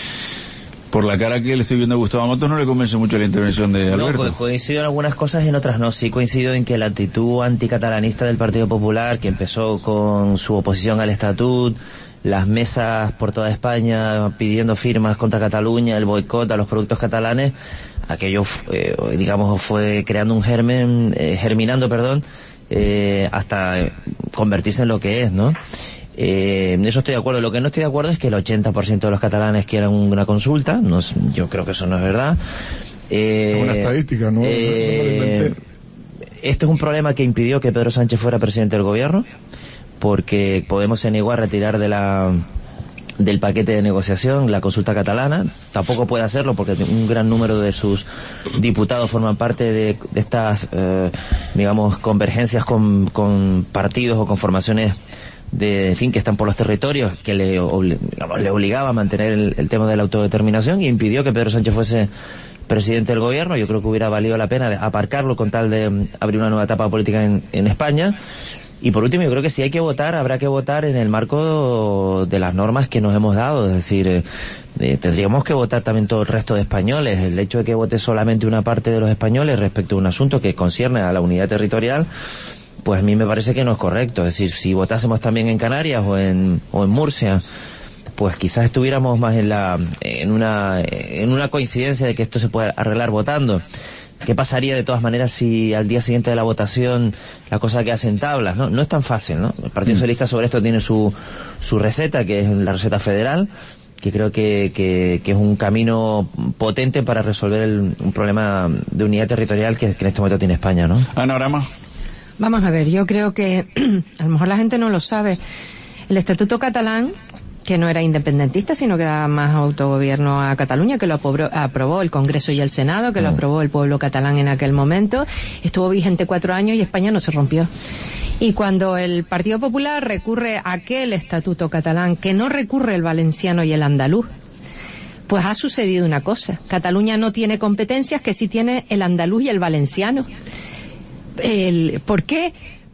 Por la cara que le estoy viendo a Gustavo Matos, no le convence mucho la intervención de Alberto. No, coincido en algunas cosas y en otras no. Sí coincido en que la actitud anticatalanista del Partido Popular, que empezó con su oposición al estatut, las mesas por toda España pidiendo firmas contra Cataluña, el boicot a los productos catalanes, aquello, eh, digamos, fue creando un germen, eh, germinando, perdón, eh, hasta convertirse en lo que es, ¿no? Eh, en eso estoy de acuerdo. Lo que no estoy de acuerdo es que el ochenta por ciento de los catalanes quieran una consulta. No, yo creo que eso no es verdad. Eh, es una estadística, ¿no? Eh, este es un problema que impidió que Pedro Sánchez fuera presidente del gobierno, porque Podemos se negó a retirar de la del paquete de negociación la consulta catalana. Tampoco puede hacerlo porque un gran número de sus diputados forman parte de, de estas, eh, digamos, convergencias con, con partidos o con formaciones de, en fin, que están por los territorios, que le, obli, digamos, le obligaba a mantener el, el tema de la autodeterminación, y impidió que Pedro Sánchez fuese presidente del gobierno. Yo creo que hubiera valido la pena aparcarlo con tal de abrir una nueva etapa política en, en España. Y por último, yo creo que si hay que votar, habrá que votar en el marco de las normas que nos hemos dado. Es decir, eh, eh, tendríamos que votar también todo el resto de españoles. El hecho de que vote solamente una parte de los españoles respecto a un asunto que concierne a la unidad territorial, pues a mí me parece que no es correcto. Es decir, si votásemos también en Canarias o en, o en Murcia, pues quizás estuviéramos más en la, en una, en una coincidencia de que esto se puede arreglar votando. ¿Qué pasaría de todas maneras si al día siguiente de la votación la cosa queda en tablas? No, no es tan fácil, ¿no? El Partido Socialista sobre esto tiene su, su receta, que es la receta federal, que creo que, que, que es un camino potente para resolver el, un problema de unidad territorial que, que en este momento tiene España, ¿no? Ana Orama. Vamos a ver, yo creo que a lo mejor la gente no lo sabe. El Estatuto catalán, que no era independentista, sino que daba más autogobierno a Cataluña, que lo aprobó, aprobó el Congreso y el Senado, que lo aprobó el pueblo catalán en aquel momento, estuvo vigente cuatro años y España no se rompió. Y cuando el Partido Popular recurre a aquel Estatuto catalán, que no recurre el valenciano y el andaluz, pues ha sucedido una cosa. Cataluña no tiene competencias que sí tiene el andaluz y el valenciano. El, ¿Por qué?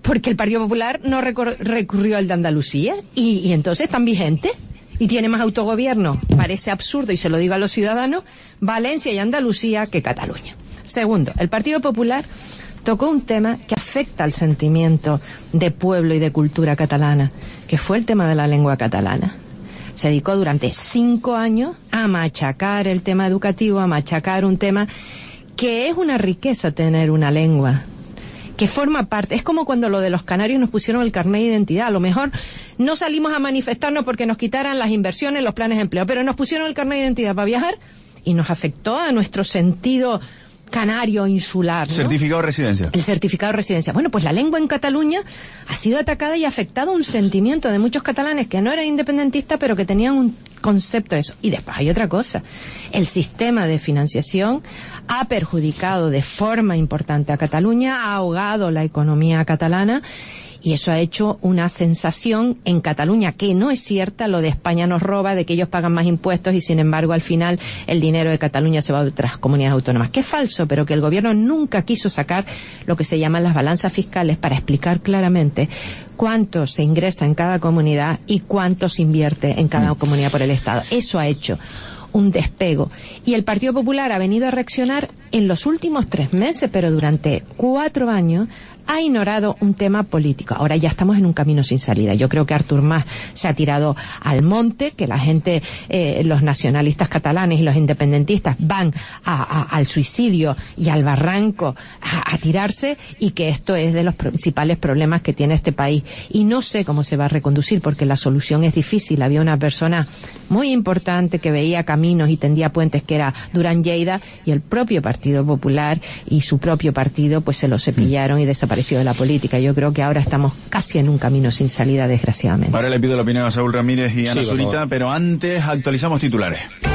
porque el Partido Popular no recor- recurrió al de Andalucía y, y entonces están vigentes y tiene más autogobierno. Parece absurdo, y se lo digo a los ciudadanos, Valencia y Andalucía que Cataluña. Segundo, el Partido Popular tocó un tema que afecta al sentimiento de pueblo y de cultura catalana, que fue el tema de la lengua catalana. Se dedicó durante cinco años a machacar el tema educativo, a machacar un tema que es una riqueza tener una lengua, que forma parte. Es como cuando lo de los canarios nos pusieron el carnet de identidad. A lo mejor no salimos a manifestarnos porque nos quitaran las inversiones, los planes de empleo, pero nos pusieron el carnet de identidad para viajar y nos afectó a nuestro sentido canario insular, ¿no? Certificado de residencia. El certificado de residencia. Bueno, pues la lengua en Cataluña ha sido atacada y ha afectado un sentimiento de muchos catalanes que no eran independentistas, pero que tenían un concepto de eso. Y después hay otra cosa. El sistema de financiación ha perjudicado de forma importante a Cataluña, ha ahogado la economía catalana, y eso ha hecho una sensación en Cataluña que no es cierta, lo de España nos roba, de que ellos pagan más impuestos y sin embargo al final el dinero de Cataluña se va a otras comunidades autónomas. Que es falso, pero que el gobierno nunca quiso sacar lo que se llaman las balanzas fiscales para explicar claramente cuánto se ingresa en cada comunidad y cuánto se invierte en cada comunidad por el Estado. Eso ha hecho un despego. Y el Partido Popular ha venido a reaccionar en los últimos tres meses, pero durante cuatro años ha ignorado un tema político. Ahora ya estamos en un camino sin salida. Yo creo que Artur Mas se ha tirado al monte, que la gente, eh, los nacionalistas catalanes y los independentistas van a, a, al suicidio y al barranco a, a tirarse, y que esto es de los principales problemas que tiene este país. Y no sé cómo se va a reconducir, porque la solución es difícil. Había una persona muy importante que veía caminos y tendía puentes, que era Durán Lleida, y el propio Partido Popular y su propio partido pues se lo cepillaron y desapareció de la política. Yo creo que ahora estamos casi en un camino sin salida, desgraciadamente. Ahora le pido la opinión a Saúl Ramírez y Ana Sí, Zurita, pero antes actualizamos titulares.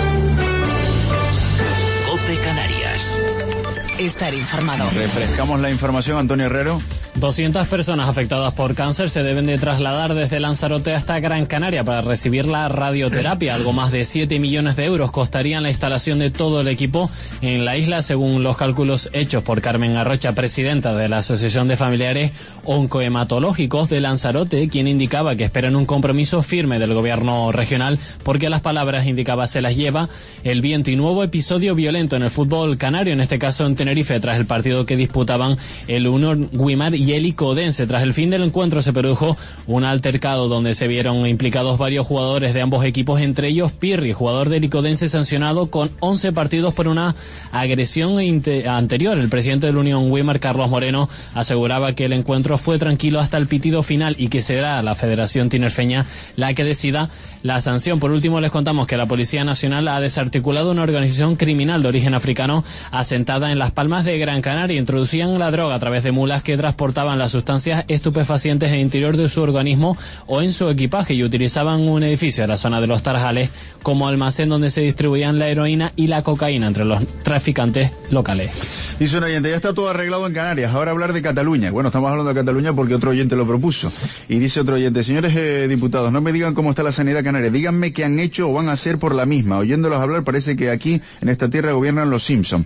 COPE Canarias. Estar informado. Refrescamos la información, Antonio Herrero. doscientas personas afectadas por cáncer se deben de trasladar desde Lanzarote hasta Gran Canaria para recibir la radioterapia. Algo más de siete millones de euros costarían la instalación de todo el equipo en la isla, según los cálculos hechos por Carmen Arrocha, presidenta de la Asociación de Familiares Oncohematológicos de Lanzarote, quien indicaba que esperan un compromiso firme del gobierno regional, porque las palabras, indicaba, se las lleva el viento. Y nuevo episodio violento en el fútbol canario, en este caso en Tenerife, tras el partido que disputaban el Unión Guimar y el Icodense. Tras el fin del encuentro se produjo un altercado donde se vieron implicados varios jugadores de ambos equipos, entre ellos Pirri, jugador del Icodense, sancionado con once partidos por una agresión anterior. El presidente de la Unión Guimar, Carlos Moreno, aseguraba que el encuentro fue tranquilo hasta el pitido final y que será la Federación Tinerfeña la que decida la sanción. Por último, les contamos que la Policía Nacional ha desarticulado una organización criminal de origen africano asentada en Las Palmas de Gran Canaria. Introducían la droga a través de mulas que transportaban las sustancias estupefacientes en el interior de su organismo o en su equipaje, y utilizaban un edificio de la zona de los Tarajales como almacén donde se distribuían la heroína y la cocaína entre los traficantes locales. Dice un oyente, ya está todo arreglado en Canarias, ahora hablar de Cataluña. Bueno, estamos hablando de Cataluña porque otro oyente lo propuso. Y dice otro oyente, señores eh, diputados, no me digan cómo está la sanidad canaria, díganme qué han hecho o van a hacer por la misma. Oyéndolos hablar parece que aquí, en esta tierra, gobiernan los Simpson.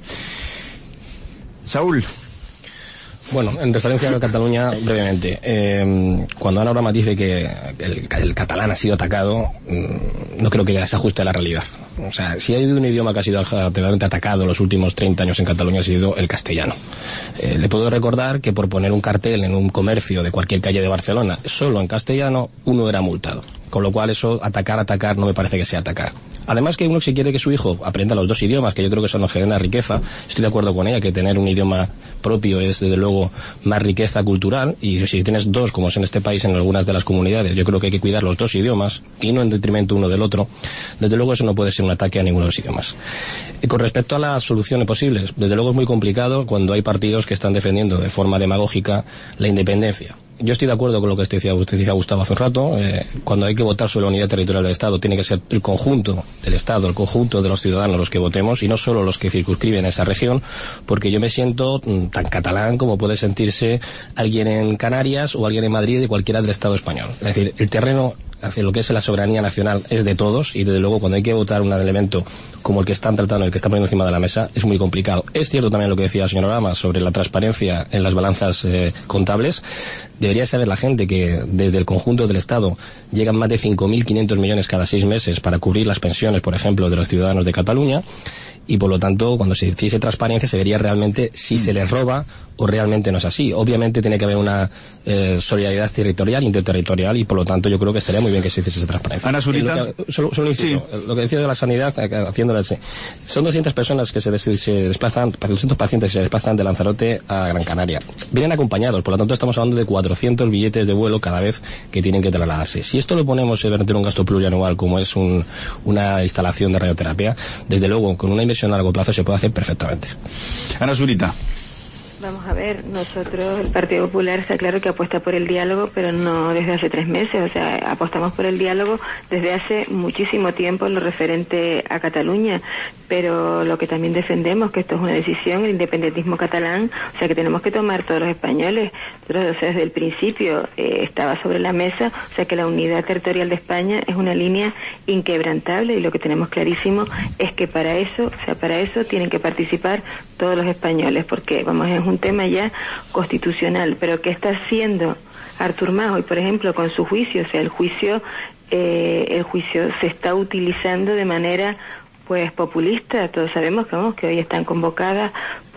Saúl. Bueno, en referencia a Cataluña, brevemente, eh, cuando Ana Brahma dice que el, el catalán ha sido atacado, no creo que se ajuste a la realidad. O sea, si hay un idioma que ha sido totalmente atacado en los últimos treinta años en Cataluña, ha sido el castellano. Eh, le puedo recordar que por poner un cartel en un comercio de cualquier calle de Barcelona, solo en castellano, uno era multado. Con lo cual eso, atacar, atacar, no me parece que sea atacar. Además que uno, si quiere que su hijo aprenda los dos idiomas, que yo creo que eso nos genera riqueza, estoy de acuerdo con ella, que tener un idioma propio es desde luego más riqueza cultural, y si tienes dos, como es en este país en algunas de las comunidades, yo creo que hay que cuidar los dos idiomas y no en detrimento uno del otro. Desde luego eso no puede ser un ataque a ninguno de los idiomas. Y con respecto a las soluciones posibles, desde luego es muy complicado cuando hay partidos que están defendiendo de forma demagógica la independencia. Yo estoy de acuerdo con lo que usted decía, usted decía Gustavo hace un rato, eh, cuando hay que votar sobre la unidad territorial del Estado, tiene que ser el conjunto del Estado, el conjunto de los ciudadanos los que votemos y no solo los que circunscriben esa región, porque yo me siento tan catalán como puede sentirse alguien en Canarias o alguien en Madrid de cualquiera del Estado español. Es decir, el terreno hacia lo que es la soberanía nacional es de todos, y desde luego cuando hay que votar un elemento como el que están tratando, el que están poniendo encima de la mesa, es muy complicado. Es cierto también lo que decía el señor Obama sobre la transparencia en las balanzas eh, contables. Debería saber la gente que desde el conjunto del Estado llegan más de cinco mil quinientos millones cada seis meses para cubrir las pensiones, por ejemplo, de los ciudadanos de Cataluña, y por lo tanto, cuando se hiciese transparencia, se vería realmente si se les roba o realmente no es así. Obviamente tiene que haber una eh, solidaridad territorial, interterritorial, y por lo tanto yo creo que estaría muy bien que se hiciese esa transparencia. Ana Zurita. Lo que, solo, solo inciso, sí. Lo que decía de la sanidad, haciéndola así. Son doscientas personas que se, des, se desplazan, doscientos pacientes que se desplazan de Lanzarote a Gran Canaria. Vienen acompañados, por lo tanto estamos hablando de cuatrocientos billetes de vuelo cada vez que tienen que trasladarse. Si esto lo ponemos en un gasto plurianual, como es un, una instalación de radioterapia, desde luego, con una inversión a largo plazo se puede hacer perfectamente. Ana Zurita. Vamos a ver, nosotros, el Partido Popular, está claro que apuesta por el diálogo, pero no desde hace tres meses, o sea, apostamos por el diálogo desde hace muchísimo tiempo en lo referente a Cataluña, pero lo que también defendemos, que esto es una decisión, el independentismo catalán, o sea, que tenemos que tomar todos los españoles, pero, o sea, desde el principio eh, estaba sobre la mesa, o sea, que la unidad territorial de España es una línea inquebrantable, y lo que tenemos clarísimo es que para eso, o sea, para eso tienen que participar todos los españoles, porque, vamos, es un tema ya constitucional, pero ¿qué está haciendo Artur Mas hoy, por ejemplo, con su juicio? O sea, el juicio, eh, el juicio se está utilizando de manera pues populista. Todos sabemos que, vamos, que hoy están convocadas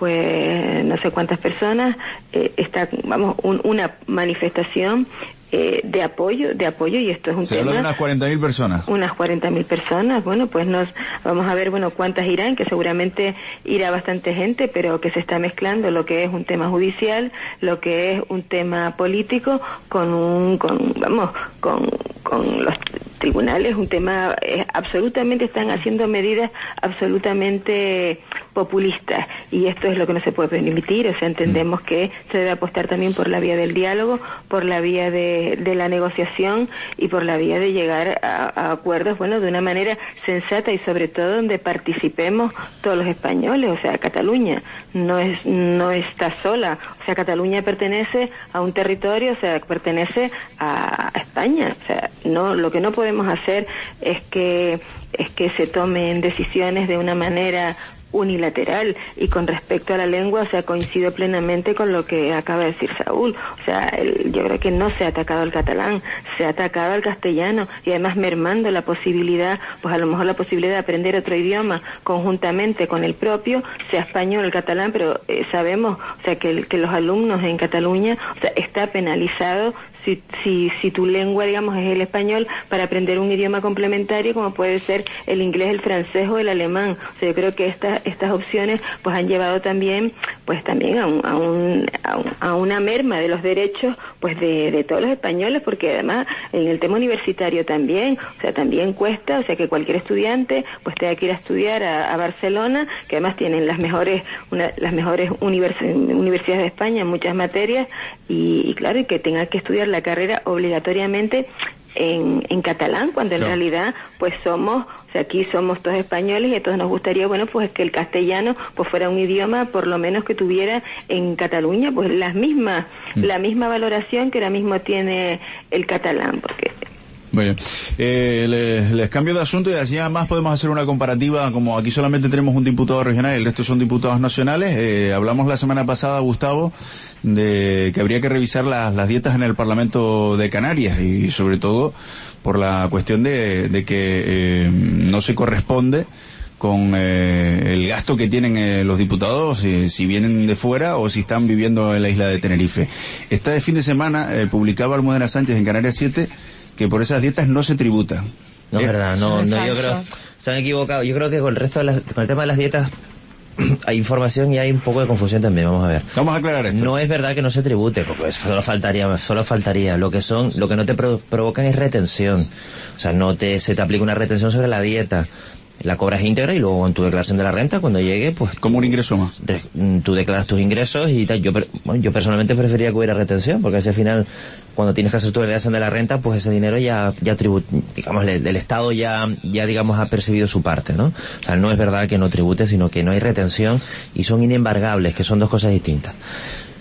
pues no sé cuántas personas, eh, está, vamos, un, una manifestación eh, de apoyo, de apoyo, y esto es un Se tema... habla de unas cuarenta mil personas. Unas cuarenta mil personas, bueno, pues nos vamos a ver, bueno, cuántas irán, que seguramente irá bastante gente, pero que se está mezclando lo que es un tema judicial, lo que es un tema político, con un, con, vamos, con, con los tribunales, un tema, eh, absolutamente están haciendo medidas absolutamente populistas, y esto es lo que no se puede permitir. O sea, entendemos que se debe apostar también por la vía del diálogo, por la vía de, de la negociación, y por la vía de llegar a, a acuerdos, bueno, de una manera sensata, y sobre todo donde participemos todos los españoles. O sea, Cataluña no es no está sola, o sea, Cataluña pertenece a un territorio, o sea, pertenece a, a España. O sea, no, lo que no podemos hacer es que es que se tomen decisiones de una manera unilateral. Y con respecto a la lengua, o sea, coincido plenamente con lo que acaba de decir Saúl. O sea, el, yo creo que no se ha atacado al catalán, se ha atacado al castellano, y además mermando la posibilidad, pues a lo mejor la posibilidad de aprender otro idioma conjuntamente con el propio, sea español o el catalán, pero eh, sabemos, o sea, que, el, que los alumnos en Cataluña, o sea, está penalizado si, si, si tu lengua, digamos, es el español, para aprender un idioma complementario como puede ser el inglés, el francés o el alemán. O sea, yo creo que esta, estas opciones pues han llevado también pues también a, un, a, un, a, un, a una merma de los derechos pues de, de todos los españoles, porque además en el tema universitario también, o sea, también cuesta, o sea, que cualquier estudiante pues tenga que ir a estudiar a, a Barcelona, que además tienen las mejores una, las mejores univers, universidades de España en muchas materias, y, y claro, y que tenga que estudiar la carrera obligatoriamente en, en catalán, cuando en claro. realidad pues somos, o sea, aquí somos todos españoles, y a todos nos gustaría, bueno, pues que el castellano pues fuera un idioma por lo menos que tuviera en Cataluña pues las mismas, mm. la misma valoración que ahora mismo tiene el catalán, porque... Bueno, eh, les, les cambio de asunto, y así además podemos hacer una comparativa. Como aquí solamente tenemos un diputado regional y el resto son diputados nacionales, eh, hablamos la semana pasada, Gustavo, de que habría que revisar las, las dietas en el Parlamento de Canarias, y sobre todo por la cuestión de, de que eh, no se corresponde con eh, el gasto que tienen eh, los diputados, eh, si vienen de fuera o si están viviendo en la isla de Tenerife. Este fin de semana eh, publicaba Almudena Sánchez en Canarias siete que por esas dietas no se tributa. No es ¿Eh? verdad, no, no, yo creo, se han equivocado. Yo creo que con el resto de las, con el tema de las dietas hay información y hay un poco de confusión también. Vamos a ver. Vamos a aclarar esto. No es verdad que no se tribute, pues solo faltaría, solo faltaría. Lo que son, lo que no te pro, provocan es retención. O sea, no te, se te aplica una retención sobre la dieta. La cobras íntegra, y luego en tu declaración de la renta, cuando llegue, pues... Como un ingreso más. Re, tú declaras tus ingresos y tal. Yo, bueno, yo personalmente preferiría que hubiera retención, porque así al final, cuando tienes que hacer tu declaración de la renta, pues ese dinero ya, ya tribut, digamos, el, el Estado ya, ya, digamos, ha percibido su parte, ¿no? O sea, no es verdad que no tribute, sino que no hay retención y son inembargables, que son dos cosas distintas.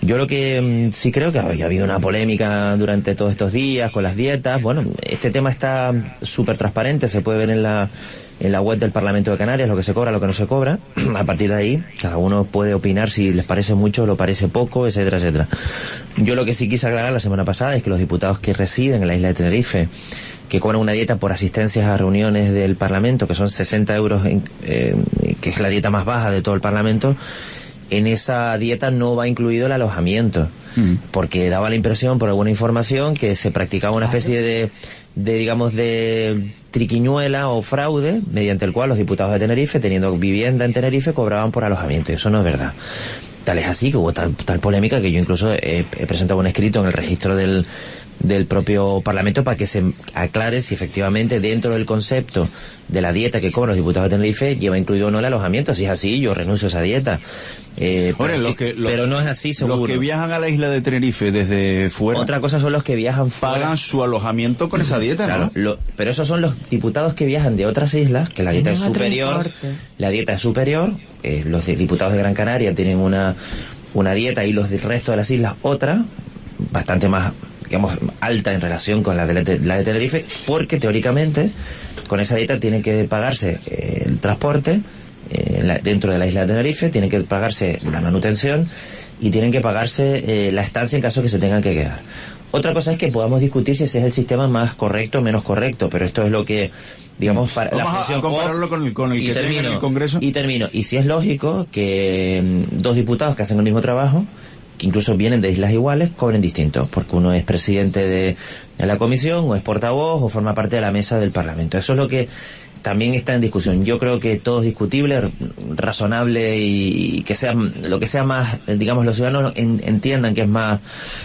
Yo lo que sí creo que ha habido una polémica durante todos estos días con las dietas. Bueno, este tema está súper transparente, se puede ver en la en la web del Parlamento de Canarias lo que se cobra, lo que no se cobra. A partir de ahí, cada uno puede opinar si les parece mucho o lo parece poco, etcétera, etcétera. Yo lo que sí quise aclarar la semana pasada es que los diputados que residen en la isla de Tenerife, que cobran una dieta por asistencias a reuniones del Parlamento, que son sesenta euros, en, eh, que es la dieta más baja de todo el Parlamento, en esa dieta no va incluido el alojamiento, mm. porque daba la impresión, por alguna información, que se practicaba una especie de, de, digamos, de triquiñuela o fraude, mediante el cual los diputados de Tenerife, teniendo vivienda en Tenerife, cobraban por alojamiento, y eso no es verdad. Tal es así que hubo tal, tal polémica que yo incluso he, he presentado un escrito en el registro del del propio Parlamento para que se aclare si efectivamente dentro del concepto de la dieta que cobran los diputados de Tenerife lleva incluido o no el alojamiento. Si es así, yo renuncio a esa dieta. Eh, Hombre, pero, los que, los, pero no es así, seguro. Los que viajan a la isla de Tenerife desde fuera... Otra cosa son los que viajan fuera. Pagan su alojamiento con esa dieta, claro, ¿no? Lo, pero esos son los diputados que viajan de otras islas, que la dieta es superior. La dieta es superior. Eh, los diputados de Gran Canaria tienen una, una dieta y los del resto de las islas otra, bastante más, digamos, alta en relación con la de, la de Tenerife, porque teóricamente con esa dieta tiene que pagarse eh, el transporte eh, la, dentro de la isla de Tenerife, tiene que pagarse la manutención y tienen que pagarse eh, la estancia en caso que se tengan que quedar. Otra cosa es que podamos discutir si ese es el sistema más correcto o menos correcto, pero esto es lo que, digamos, para Vamos la función a compararlo con el, con el que termino, tiene en el Congreso. Y termino. Y si es lógico que mm, dos diputados que hacen el mismo trabajo, que incluso vienen de islas iguales, cobren distinto, porque uno es presidente de, de la comisión, o es portavoz, o forma parte de la mesa del Parlamento. Eso es lo que también está en discusión. Yo creo que todo es discutible, razonable, y, y que sea lo que sea más, digamos, los ciudadanos en, entiendan que es más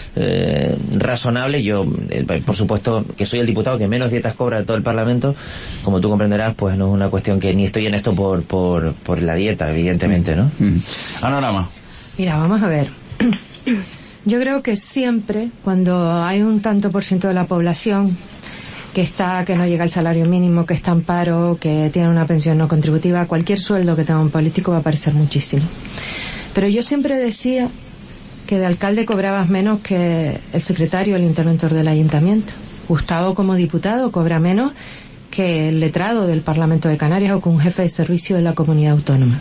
eh, razonable. Yo, eh, por supuesto, que soy el diputado que menos dietas cobra de todo el Parlamento, como tú comprenderás, pues no es una cuestión que ni estoy en esto por por, por la dieta, evidentemente, ¿no? Mm. Anorama. Mira, vamos a ver. Yo creo que siempre, cuando hay un tanto por ciento de la población que está, que no llega al salario mínimo, que está en paro, que tiene una pensión no contributiva, cualquier sueldo que tenga un político va a parecer muchísimo. Pero yo siempre decía que de alcalde cobrabas menos que el secretario, el interventor del ayuntamiento. Gustavo, como diputado, cobra menos que el letrado del Parlamento de Canarias o que un jefe de servicio de la comunidad autónoma.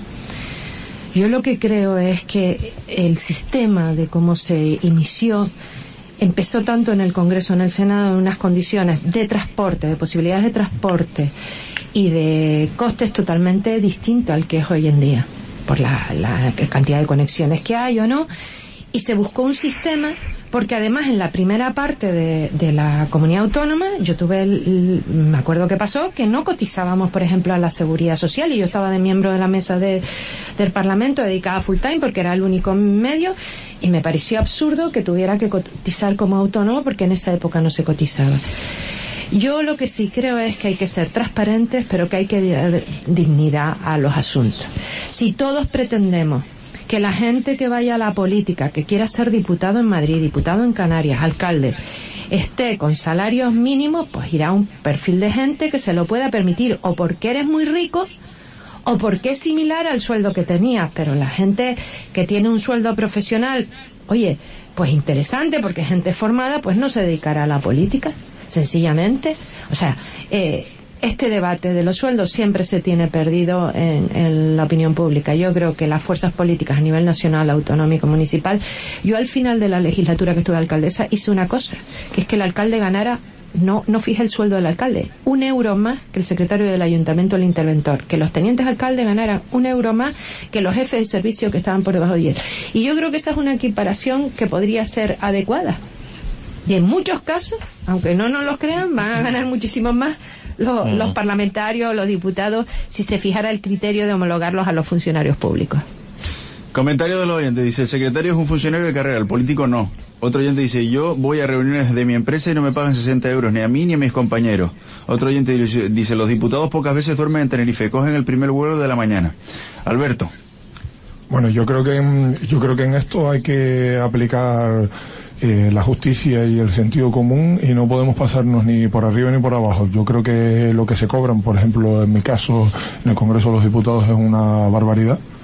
Yo lo que creo es que el sistema de cómo se inició empezó tanto en el Congreso, en el Senado, en unas condiciones de transporte, de posibilidades de transporte y de costes totalmente distintos al que es hoy en día, por la, la cantidad de conexiones que hay o no, y se buscó un sistema, porque además en la primera parte de, de la comunidad autónoma, yo tuve, el, el, me acuerdo que pasó, que no cotizábamos, por ejemplo, a la seguridad social, y yo estaba de miembro de la mesa de, del Parlamento dedicada full time, porque era el único medio, y me pareció absurdo que tuviera que cotizar como autónomo, porque en esa época no se cotizaba. Yo lo que sí creo es que hay que ser transparentes, pero que hay que dar dignidad a los asuntos. Si todos pretendemos que la gente que vaya a la política, que quiera ser diputado en Madrid, diputado en Canarias, alcalde, esté con salarios mínimos, pues irá a un perfil de gente que se lo pueda permitir, o porque eres muy rico, o porque es similar al sueldo que tenías. Pero la gente que tiene un sueldo profesional, oye, pues interesante, porque gente formada, pues no se dedicará a la política, sencillamente. O sea, eh, este debate de los sueldos siempre se tiene perdido en, en la opinión pública. Yo creo que las fuerzas políticas a nivel nacional, autonómico, municipal, yo al final de la legislatura que estuve alcaldesa hice una cosa, que es que el alcalde ganara, no no fije el sueldo del alcalde, un euro más que el secretario del ayuntamiento, el interventor, que los tenientes alcaldes ganaran un euro más que los jefes de servicio que estaban por debajo de él. Y yo creo que esa es una equiparación que podría ser adecuada. Y en muchos casos, aunque no nos los crean, van a ganar muchísimo más los, uh-huh. los parlamentarios, los diputados, si se fijara el criterio de homologarlos a los funcionarios públicos. Comentario del oyente, dice: el secretario es un funcionario de carrera, el político no. Otro oyente dice: yo voy a reuniones de mi empresa y no me pagan sesenta euros, ni a mí ni a mis compañeros. Otro oyente dice: los diputados pocas veces duermen en Tenerife, cogen el primer vuelo de la mañana. Alberto. Bueno, yo creo que en, yo creo que en esto hay que aplicar eh, la justicia y el sentido común, y no podemos pasarnos ni por arriba ni por abajo. Yo creo que lo que se cobran, por ejemplo, en mi caso, en el Congreso de los Diputados, es una barbaridad.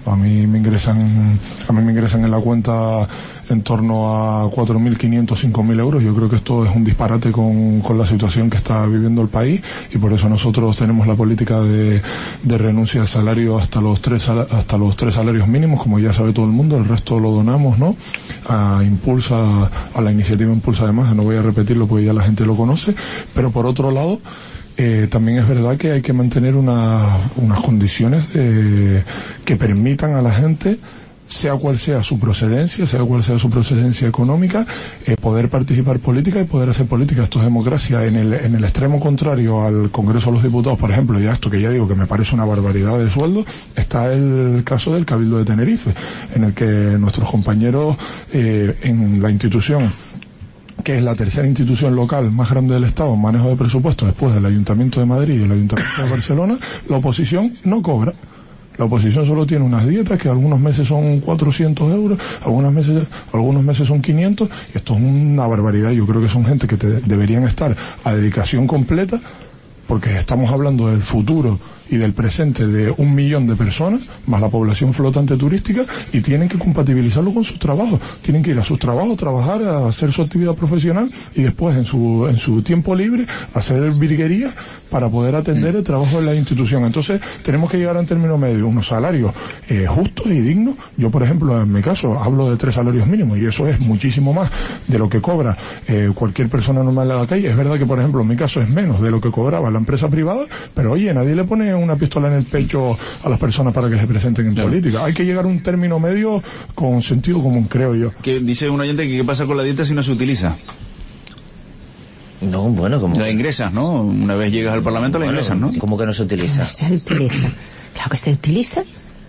A mí me ingresan, a mí me ingresan en la cuenta en torno a cuatro mil quinientos, cinco mil euros. Yo creo que esto es un disparate con, con la situación que está viviendo el país, y por eso nosotros tenemos la política de, de renuncia al salario hasta los tres hasta los tres salarios mínimos, como ya sabe todo el mundo. El resto lo donamos, ¿no? A Impulsa, a la iniciativa Impulsa además, no voy a repetirlo porque ya la gente lo conoce, pero por otro lado, Eh, también es verdad que hay que mantener una, unas condiciones de, que permitan a la gente, sea cual sea su procedencia, sea cual sea su procedencia económica, eh, poder participar política y poder hacer política. Esto es democracia. En el, en el extremo contrario al Congreso de los Diputados, por ejemplo, ya esto que ya digo que me parece una barbaridad de sueldo, está el caso del Cabildo de Tenerife, en el que nuestros compañeros eh, en la institución, que es la tercera institución local más grande del Estado en manejo de presupuestos después del Ayuntamiento de Madrid y el Ayuntamiento de Barcelona, la oposición no cobra. La oposición solo tiene unas dietas que algunos meses son cuatrocientos euros, algunos meses, algunos meses son quinientos, y esto es una barbaridad. Yo creo que son gente que te, deberían estar a dedicación completa, porque estamos hablando del futuro y del presente de un millón de personas, más la población flotante turística, y tienen que compatibilizarlo con sus trabajos. Tienen que ir a sus trabajos, trabajar, a hacer su actividad profesional, y después en su en su tiempo libre hacer virguerías para poder atender el trabajo de la institución. Entonces tenemos que llegar a un término medio, unos salarios eh, justos y dignos. Yo, por ejemplo, en mi caso hablo de tres salarios mínimos, y eso es muchísimo más de lo que cobra eh, cualquier persona normal en la calle. Es verdad que, por ejemplo, en mi caso es menos de lo que cobraba la empresa privada, pero oye, nadie le pone una pistola en el pecho a las personas para que se presenten en claro. política. Hay que llegar a un término medio con sentido común, creo yo. Que dice un oyente que qué pasa con la dieta si no se utiliza. No, bueno, como... La ingresas, ¿no? Una vez llegas al Parlamento bueno, la ingresas, ¿no? ¿Cómo que no se utiliza? No se utiliza. Claro que se utiliza.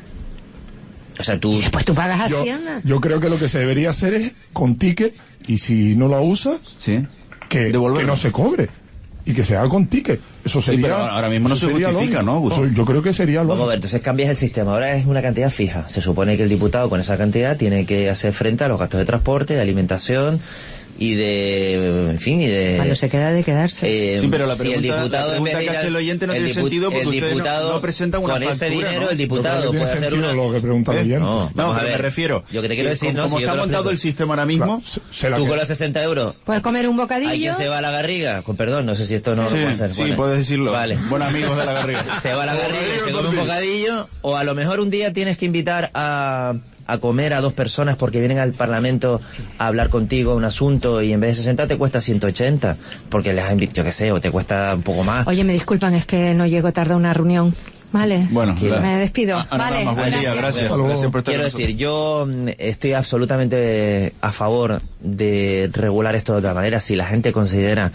O sea, tú... Y después tú pagas yo, Hacienda. Yo creo que lo que se debería hacer es con ticket, y si no la usa, ¿sí? que, que no se cobre. Y que se haga con ticket. Eso sería... Sí, pero ahora mismo no se justifica, ¿no, Augusto? Yo creo que sería lo... Vamos a ver, entonces cambias el sistema. Ahora es una cantidad fija. Se supone que el diputado con esa cantidad tiene que hacer frente a los gastos de transporte, de alimentación y de, en fin, y de... Cuando se queda de quedarse. Eh, sí, pero la si pregunta, el diputado la pregunta que hace el oyente no tiene sentido porque ustedes no, no presentan una con factura, ese dinero, ¿no? el diputado puede hacer una... lo que pregunta el oyente. No, no, a ver, me refiero. Yo que te quiero decir, como, no, como si está montado el sistema ahora mismo, claro, se, tú con los sesenta euros... Puedes comer un bocadillo. ¿Hay que se va a la Garriga? Con perdón, no sé si esto no sí, lo puede hacer. Sí, bueno, puedes decirlo. Vale. Buenos amigos de la Garriga. Se va a la Garriga y se come un bocadillo, o a lo mejor un día tienes que invitar a... a comer a dos personas porque vienen al Parlamento a hablar contigo un asunto, y en vez de sesenta te cuesta ciento ochenta porque les has invitado, yo qué sé, o te cuesta un poco más. Oye, me disculpan, es que no llego tarde a una reunión. Vale, bueno, me despido. Ah, vale, más, buen día, gracias. Bueno, gracias por estar quiero nosotros. decir, yo estoy absolutamente a favor de regular esto de otra manera. Si la gente considera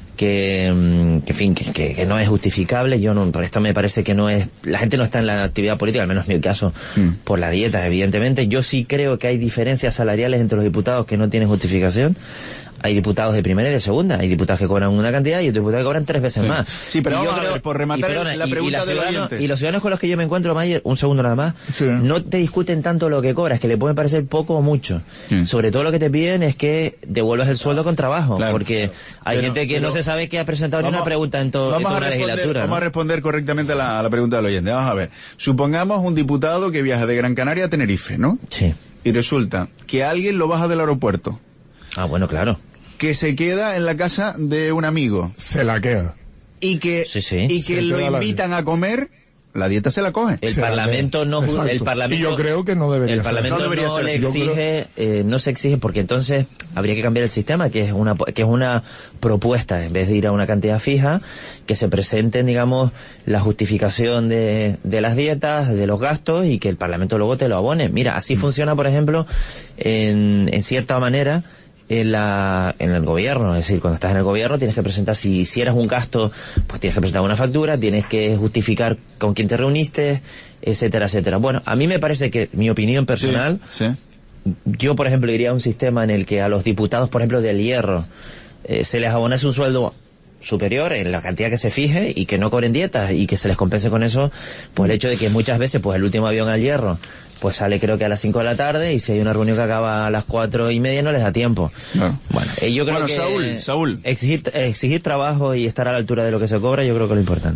que, que en fin, que, que, que no es justificable, yo no, por esto me parece que no es, la gente no está en la actividad política, al menos en mi caso, mm. por la dieta, evidentemente. Yo sí creo que hay diferencias salariales entre los diputados que no tienen justificación. Hay diputados de primera y de segunda, hay diputados que cobran una cantidad y otros diputados que cobran tres veces sí. más. Sí, pero y vamos yo a creo, ver, por rematar y, perdona, la pregunta y, y, del ciudadano, oyente. y los ciudadanos con los que yo me encuentro, Mayer, un segundo nada más, sí. no te discuten tanto lo que cobras, que le pueden parecer poco o mucho. Sí. Sobre todo lo que te piden es que devuelvas el sueldo con trabajo, claro. porque hay pero, gente que pero, no se sabe que ha presentado vamos, ni una pregunta en, to, en toda una legislatura. Vamos ¿no? a responder correctamente a la, a la pregunta del oyente. Vamos a ver. Supongamos un diputado que viaja de Gran Canaria a Tenerife, ¿no? Sí. Y resulta que alguien lo baja del aeropuerto. Ah, bueno, claro. Que se queda en la casa de un amigo. Se la queda. Y que, sí, sí. Y que lo invitan la... a comer, la dieta se la coge. El se Parlamento no... Exacto. El Parlamento, y yo creo que no debería el Parlamento ser. No, debería no ser. le exige, creo... eh, no se exige, porque entonces habría que cambiar el sistema, que es una que es una propuesta, en vez de ir a una cantidad fija, que se presenten, digamos, la justificación de, de las dietas, de los gastos, y que el Parlamento luego te lo abone. Mira, así mm. funciona, por ejemplo, en, en cierta manera... En, la, en el gobierno, es decir, cuando estás en el gobierno tienes que presentar, si hicieras un gasto, pues tienes que presentar una factura, tienes que justificar con quién te reuniste, etcétera, etcétera. Bueno, a mí me parece que, mi opinión personal, sí, sí. yo por ejemplo iría a un sistema en el que a los diputados, por ejemplo, del Hierro, eh, se les abonase un sueldo superior en la cantidad que se fije y que no cobren dietas y que se les compense con eso, pues el hecho de que muchas veces pues el último avión al Hierro pues sale creo que a las cinco de la tarde, y si hay una reunión que acaba a las cuatro y media no les da tiempo. No. Bueno, eh, yo creo bueno, que Saúl, Saúl. Exigir, exigir trabajo y estar a la altura de lo que se cobra, yo creo que es lo importante.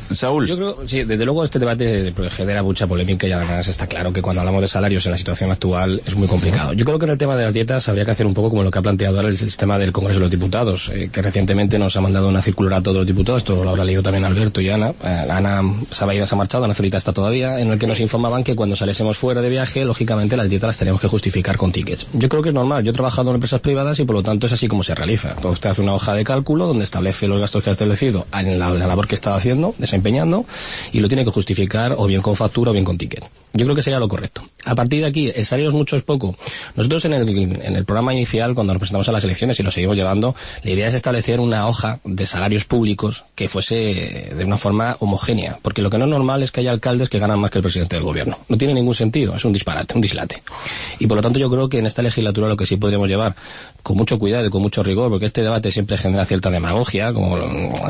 Saúl. Yo creo, sí, desde luego este debate genera mucha polémica y además está claro que cuando hablamos de salarios en la situación actual es muy complicado. Yo creo que en el tema de las dietas habría que hacer un poco como lo que ha planteado ahora el sistema del Congreso de los Diputados, eh, que recientemente nos ha mandado una circular a todos los diputados, esto lo habrá leído también Alberto y Ana. Eh, Ana Sabaida se ha marchado, Ana Zurita está todavía, en el que nos informaban que cuando saliésemos fuera de viaje, lógicamente las dietas las tenemos que justificar con tickets. Yo creo que es normal, yo he trabajado en empresas privadas y por lo tanto es así como se realiza. Entonces usted hace una hoja de cálculo donde establece los gastos que ha establecido en la, la labor que está haciendo, desempeñando, y lo tiene que justificar o bien con factura o bien con ticket. Yo creo que sería lo correcto. A partir de aquí, el salario es mucho, es poco. Nosotros en el, en el programa inicial, cuando nos presentamos a las elecciones y lo seguimos llevando, la idea es establecer una hoja de salarios públicos que fuese de una forma homogénea, porque lo que no es normal es que haya alcaldes que ganan más que el presidente del gobierno. No tiene ningún sentido, es un disparate, un dislate. Y por lo tanto yo creo que en esta legislatura lo que sí podríamos llevar con mucho cuidado y con mucho rigor, porque este debate siempre genera cierta demagogia, como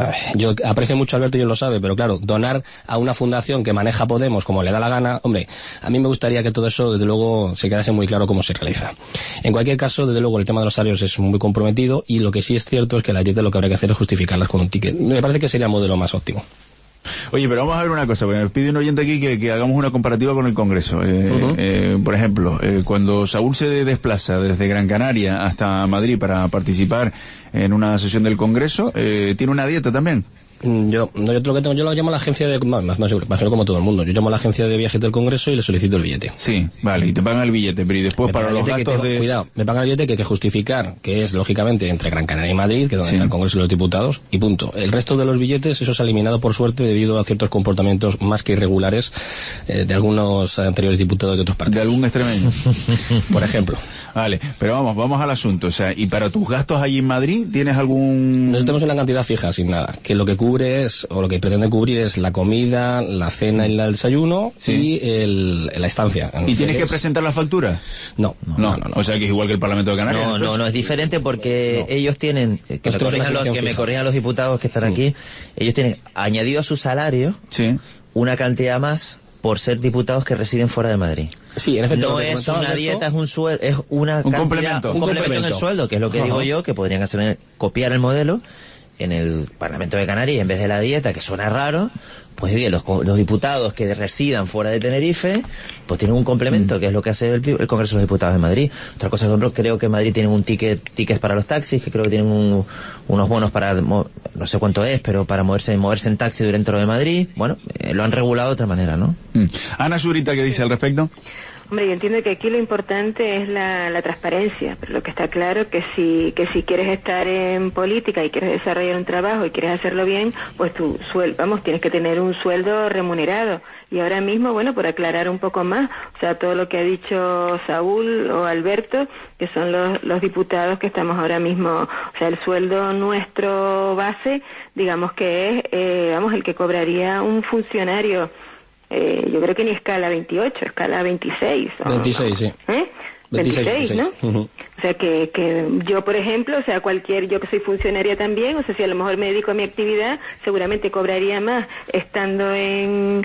yo aprecio mucho a Alberto y él lo sabe, pero claro, donar a una fundación que maneja Podemos como le da la gana, hombre, a mí me gustaría que todo eso desde luego se quedase muy claro cómo se realiza. En cualquier caso, desde luego el tema de los salarios es muy comprometido y lo que sí es cierto es que las dietas lo que habría que hacer es justificarlas con un ticket. Me parece que sería el modelo más óptimo. Oye, pero vamos a ver una cosa, porque me pide un oyente aquí que, que hagamos una comparativa con el Congreso. Eh, uh-huh. eh, por ejemplo, eh, cuando Saúl se desplaza desde Gran Canaria hasta Madrid para participar en una sesión del Congreso, eh, ¿tiene una dieta también? Yo, no, yo lo que tengo, yo lo llamo a la agencia de, más, más, más imagino como todo el mundo, yo llamo a la agencia de viajes del Congreso y le solicito el billete. Sí, vale, y te pagan el billete, pero y después para los gastos tengo, de... Cuidado, me pagan el billete que hay que justificar, que es lógicamente entre Gran Canaria y Madrid, que es donde sí. está el Congreso de los Diputados, y punto. El resto de los billetes, eso se ha eliminado por suerte debido a ciertos comportamientos más que irregulares eh, de algunos anteriores diputados de otros partidos. De algún extremeño. Por ejemplo. Vale, pero vamos, vamos al asunto, o sea, y para tus gastos allí en Madrid, ¿tienes algún...? Nosotros tenemos una cantidad fija, sin nada, que lo que cubre es, o lo que pretende cubrir es la comida, la cena y el desayuno sí. y el, la estancia. ¿Y tienes que presentar la factura? No no, no, no, no, no. O sea que es igual que el Parlamento de Canarias. No, entonces. no, no, es diferente porque no. ellos tienen, que, me corrijan, los, que me corrijan los diputados que están mm. aquí, ellos tienen añadido a su salario sí. una cantidad más por ser diputados que residen fuera de Madrid. Sí, en efecto. No es una dieta, es un sueldo, es una un cantidad, complemento. un, un complemento en el sueldo, que es lo que uh-huh. digo yo, que podrían hacer, copiar el modelo en el Parlamento de Canarias, en vez de la dieta, que suena raro, pues bien, los, los diputados que residan fuera de Tenerife, pues tienen un complemento, mm. que es lo que hace el, el Congreso de los Diputados de Madrid. Otra cosa, por ejemplo, creo que en Madrid tienen un ticket, tickets para los taxis, que creo que tienen un, unos bonos para, no sé cuánto es, pero para moverse, moverse en taxi dentro de Madrid. Bueno, eh, lo han regulado de otra manera, ¿no? Mm. Ana Zurita, ¿qué dice al respecto? Hombre, yo entiendo que aquí lo importante es la, la transparencia, pero lo que está claro que si que si quieres estar en política y quieres desarrollar un trabajo y quieres hacerlo bien, pues tu sueldo, vamos, tienes que tener un sueldo remunerado. Y ahora mismo, bueno, por aclarar un poco más, o sea, todo lo que ha dicho Saúl o Alberto, que son los, los diputados que estamos ahora mismo, o sea, el sueldo nuestro base, digamos que es, eh, vamos, el que cobraría un funcionario. Eh, yo creo que ni escala veintiocho, escala veintiséis. ¿O veintiséis, no? sí. ¿Eh? veintiséis, veintiséis, ¿no? Uh-huh. O sea, que, que yo, por ejemplo, o sea, cualquier, yo que soy funcionaria también, o sea, si a lo mejor me dedico a mi actividad, seguramente cobraría más estando en,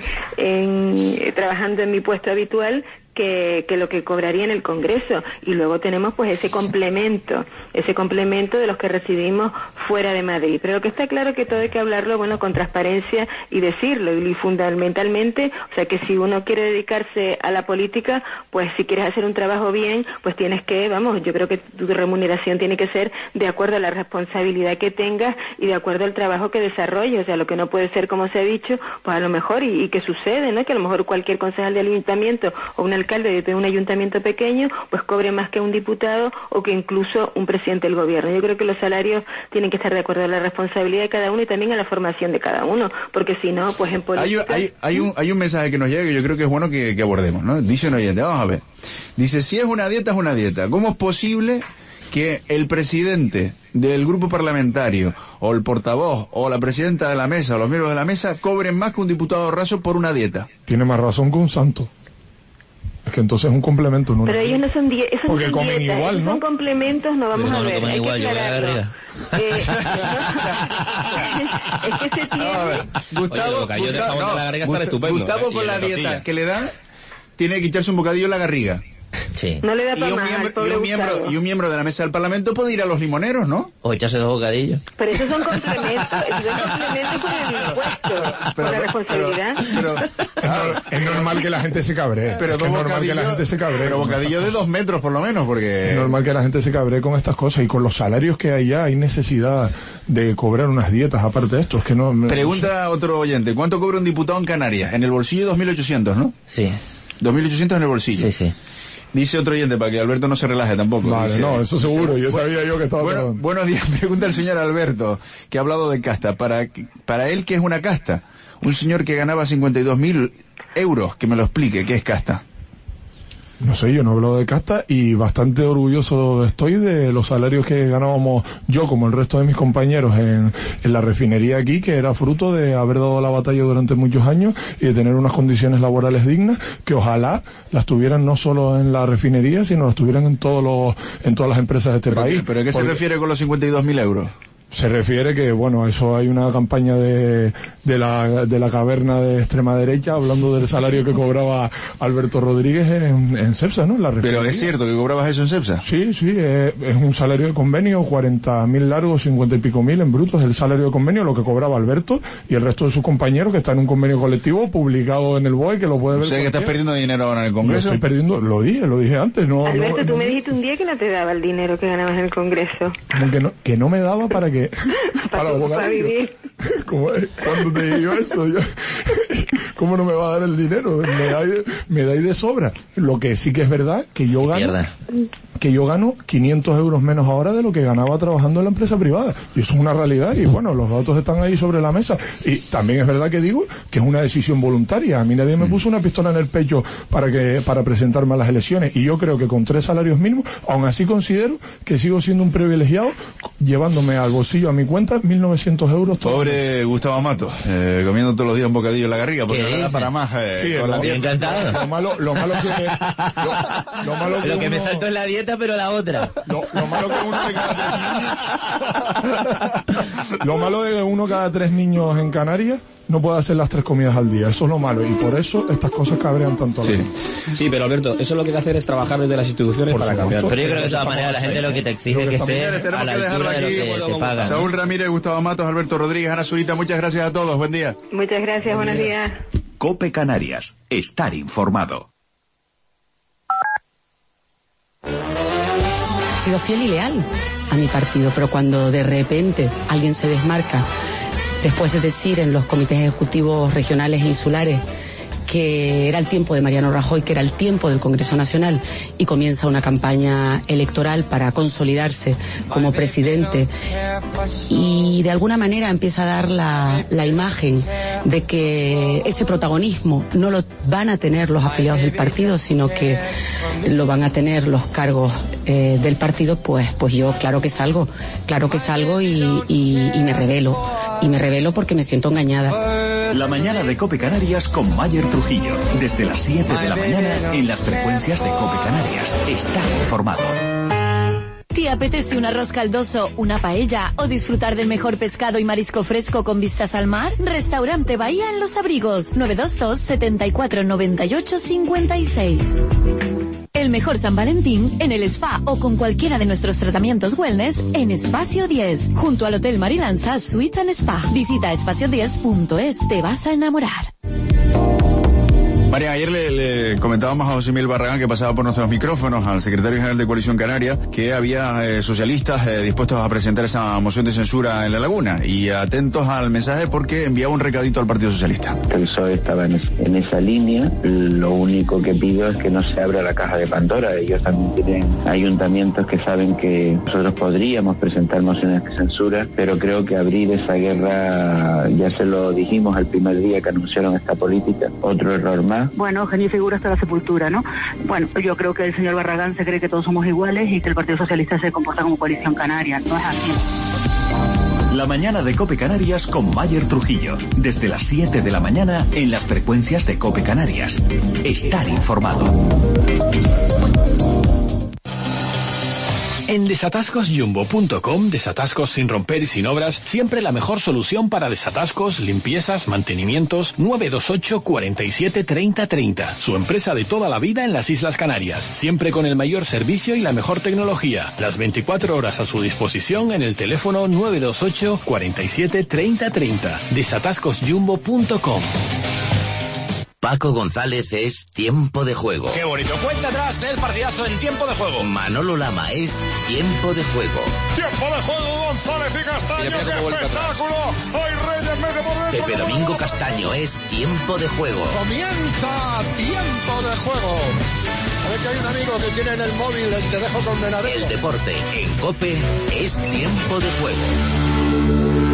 en trabajando en mi puesto habitual que, que lo que cobraría en el Congreso. Y luego tenemos pues ese complemento, ese complemento de los que recibimos fuera de Madrid. Pero lo que está claro que todo hay que hablarlo, bueno, con transparencia y decirlo. Y fundamentalmente, o sea, que si uno quiere dedicarse a la política, pues si quieres hacer un trabajo bien, pues tienes que, vamos, yo creo que tu remuneración tiene que ser de acuerdo a la responsabilidad que tengas y de acuerdo al trabajo que desarrolles. O sea, lo que no puede ser, como se ha dicho, pues a lo mejor, y, y que sucede, ¿no? Que a lo mejor cualquier concejal del ayuntamiento o un alcalde de un ayuntamiento pequeño pues cobre más que un diputado o que incluso un presidente del gobierno. Yo creo que los salarios tienen que estar de acuerdo a la responsabilidad de cada uno y también a la formación de cada uno, porque si no, pues en política... Hay, hay, hay, un, hay un mensaje que nos llega que yo creo que es bueno que, que abordemos, ¿no? Dice un oyente, vamos a ver. Dice, si es una dieta, es una dieta. ¿Cómo es posible que el presidente del grupo parlamentario o el portavoz o la presidenta de la mesa o los miembros de la mesa cobren más que un diputado raso por una dieta? Tiene más razón que un santo. Es que entonces es un complemento, ¿no? Pero ellos no son dietas. Porque comen dietas, igual, ¿no? Son complementos, no vamos no, a no ver. comen hay igual, que yo voy a la barriga. Eh, es que se tiene... Gustavo, Oye, Gustavo, Gustavo, no, la garriga está estupendo, Gustavo ¿eh? con la, la dieta que le dan, tiene que quitarse un bocadillo en la garriga. Sí. No le da Y para un, más al miembro, y, pobre un miembro, Gustavo. y un miembro de la mesa del Parlamento puede ir a los limoneros, ¿no? O echarse dos bocadillos. Pero esos son complementos, esos son complementos por el impuesto, por la responsabilidad. Pero, claro, es normal que la gente se cabree. pero es dos normal que bocadillos, la gente se cabree. pero bocadillo de dos metros por lo menos, porque... Es normal que la gente se cabree con estas cosas y con los salarios que hay ya hay necesidad de cobrar unas dietas aparte de esto. Es que no... me- Pregunta a otro oyente, ¿cuánto cobra un diputado en Canarias? En el bolsillo dos mil ochocientos, ¿no? Sí. dos mil ochocientos en el bolsillo. Sí, sí. Dice otro oyente, para que Alberto no se relaje tampoco. Vale, Dice- no, eso seguro, yo sabía yo que estaba... Bueno, perdón. buenos días, pregunta el señor Alberto, que ha hablado de casta. Para, para él, ¿qué es una casta? Un señor que ganaba cincuenta y dos mil euros, que me lo explique, ¿qué es casta? No sé, yo no hablo de casta y bastante orgulloso estoy de los salarios que ganábamos yo como el resto de mis compañeros en, en la refinería aquí, que era fruto de haber dado la batalla durante muchos años y de tener unas condiciones laborales dignas que ojalá las tuvieran no solo en la refinería, sino las tuvieran en todos los, en todas las empresas de este ¿Pero, país. ¿pero a qué se Porque refiere con los cincuenta y dos mil euros? se refiere que, bueno, eso hay una campaña de, de, la, de la caverna de extrema derecha hablando del salario que cobraba Alberto Rodríguez en, en Cepsa, ¿no? En la refinería. ¿Pero es cierto que cobrabas eso en Cepsa? Sí, sí, es, es un salario de convenio, cuarenta mil largos, cincuenta y pico mil en brutos, el salario de convenio, lo que cobraba Alberto y el resto de sus compañeros que están en un convenio colectivo publicado en el B O E, que lo puede ver. O sea, que estás perdiendo dinero ahora en el Congreso. Lo estoy perdiendo, lo dije, lo dije antes, no. Alberto, no, tú no, me dijiste un día que no te daba el dinero que ganabas en el Congreso. como que no, que no me daba para que, para los Para bocadillos. vivir. ¿Cómo es? ¿Cuándo te digo eso? Yo, ¿cómo no me va a dar el dinero? Me da, me da de sobra. Lo que sí que es verdad, que yo gano, Mierda. que yo gano quinientos euros menos ahora de lo que ganaba trabajando en la empresa privada. Y eso es una realidad y bueno, los datos están ahí sobre la mesa. Y también es verdad que digo que es una decisión voluntaria. A mí nadie me puso una pistola en el pecho para que, para presentarme a las elecciones. Y yo creo que con tres salarios mínimos, aún así considero que sigo siendo un privilegiado, llevándome al bolsillo, a mi cuenta, mil novecientos euros todos los meses. Pobre Gustavo Mato, eh, comiendo todos los días un bocadillo en la garriga, porque ¿Qué no le da dice? para más. Eh, Sí, con la lo, dieta. encantado. Lo malo, lo malo que me, lo, lo malo que, Lo que me uno- salto es la dieta, pero la otra. Lo, lo malo que uno de cada tres niños, lo malo de que uno cada tres niños en Canarias no puede hacer las tres comidas al día. Eso es lo malo y por eso estas cosas cabrean tanto a la Sí. gente. Sí, pero Alberto, eso lo que hay que hacer es trabajar desde las instituciones Por para supuesto. cambiar. Pero yo creo que de todas maneras la gente lo que te exige es que esté Señores, tenemos a la que dejarlo altura de aquí. lo que te pagan. Saúl Ramírez, Gustavo Matos, Alberto Rodríguez, Ana Zurita, muchas gracias a todos. Buen día. Muchas gracias, buenos días. COPE Canarias. Estar informado. He sido fiel y leal a mi partido, pero cuando de repente alguien se desmarca, después de decir en los comités ejecutivos regionales e insulares que era el tiempo de Mariano Rajoy, que era el tiempo del Congreso Nacional, y comienza una campaña electoral para consolidarse como presidente, y de alguna manera empieza a dar la, la imagen de que ese protagonismo no lo van a tener los afiliados del partido, sino que lo van a tener los cargos eh, del partido, pues, pues yo claro que salgo, claro que salgo y, y, y me revelo, y me revelo porque me siento engañada. La mañana de COPE Canarias con Mayer Trujillo. Desde las siete de la mañana en las frecuencias de COPE Canarias. Está informado. ¿Te apetece un arroz caldoso, una paella o disfrutar del mejor pescado y marisco fresco con vistas al mar? Restaurante Bahía en Los Abrigos, nueve dos dos, setenta y cuatro, noventa y ocho, cincuenta y seis. El mejor San Valentín en el spa o con cualquiera de nuestros tratamientos wellness en Espacio diez, junto al Hotel Marilanza Suite and Spa. Visita espacio diez punto es, te vas a enamorar. María, ayer le, le comentábamos a José Miguel Barragán, que pasaba por nuestros micrófonos, al secretario general de Coalición Canaria, que había eh, socialistas eh, dispuestos a presentar esa moción de censura en La Laguna, y atentos al mensaje porque enviaba un recadito al Partido Socialista. El P S O E estaba en, es- en esa línea. Lo único que pido es que no se abra la caja de Pandora. Ellos también tienen ayuntamientos que saben que nosotros podríamos presentar mociones de censura, pero creo que abrir esa guerra, ya se lo dijimos el primer día que anunciaron esta política, otro error más. Bueno, genio y figura hasta la sepultura, ¿no? Bueno, yo creo que el señor Barragán se cree que todos somos iguales y que el Partido Socialista se comporta como coalición canaria. No es así. La mañana de COPE Canarias con Mayer Trujillo. Desde las siete de la mañana en las frecuencias de COPE Canarias. Estar informado. En desatascos jumbo punto com, desatascos sin romper y sin obras, siempre la mejor solución para desatascos, limpiezas, mantenimientos. Nueve dos ocho, cuarenta y siete, treinta, treinta. Su empresa de toda la vida en las Islas Canarias, siempre con el mayor servicio y la mejor tecnología. Las veinticuatro horas a su disposición en el teléfono nueve dos ocho, cuarenta y siete, treinta, treinta. desatascos jumbo punto com. Paco González es Tiempo de Juego. Qué bonito. Cuenta atrás del partidazo en Tiempo de Juego. Manolo Lama es Tiempo de Juego. Tiempo de Juego, González y Castaño. ¡Qué espectáculo! ¡Hay Reyes, mete por dentro! Pepe Domingo Castaño es Tiempo de Juego. Comienza Tiempo de Juego. A ver que hay un amigo que tiene en el móvil el Te dejo condenado. El deporte en COPE es Tiempo de Juego.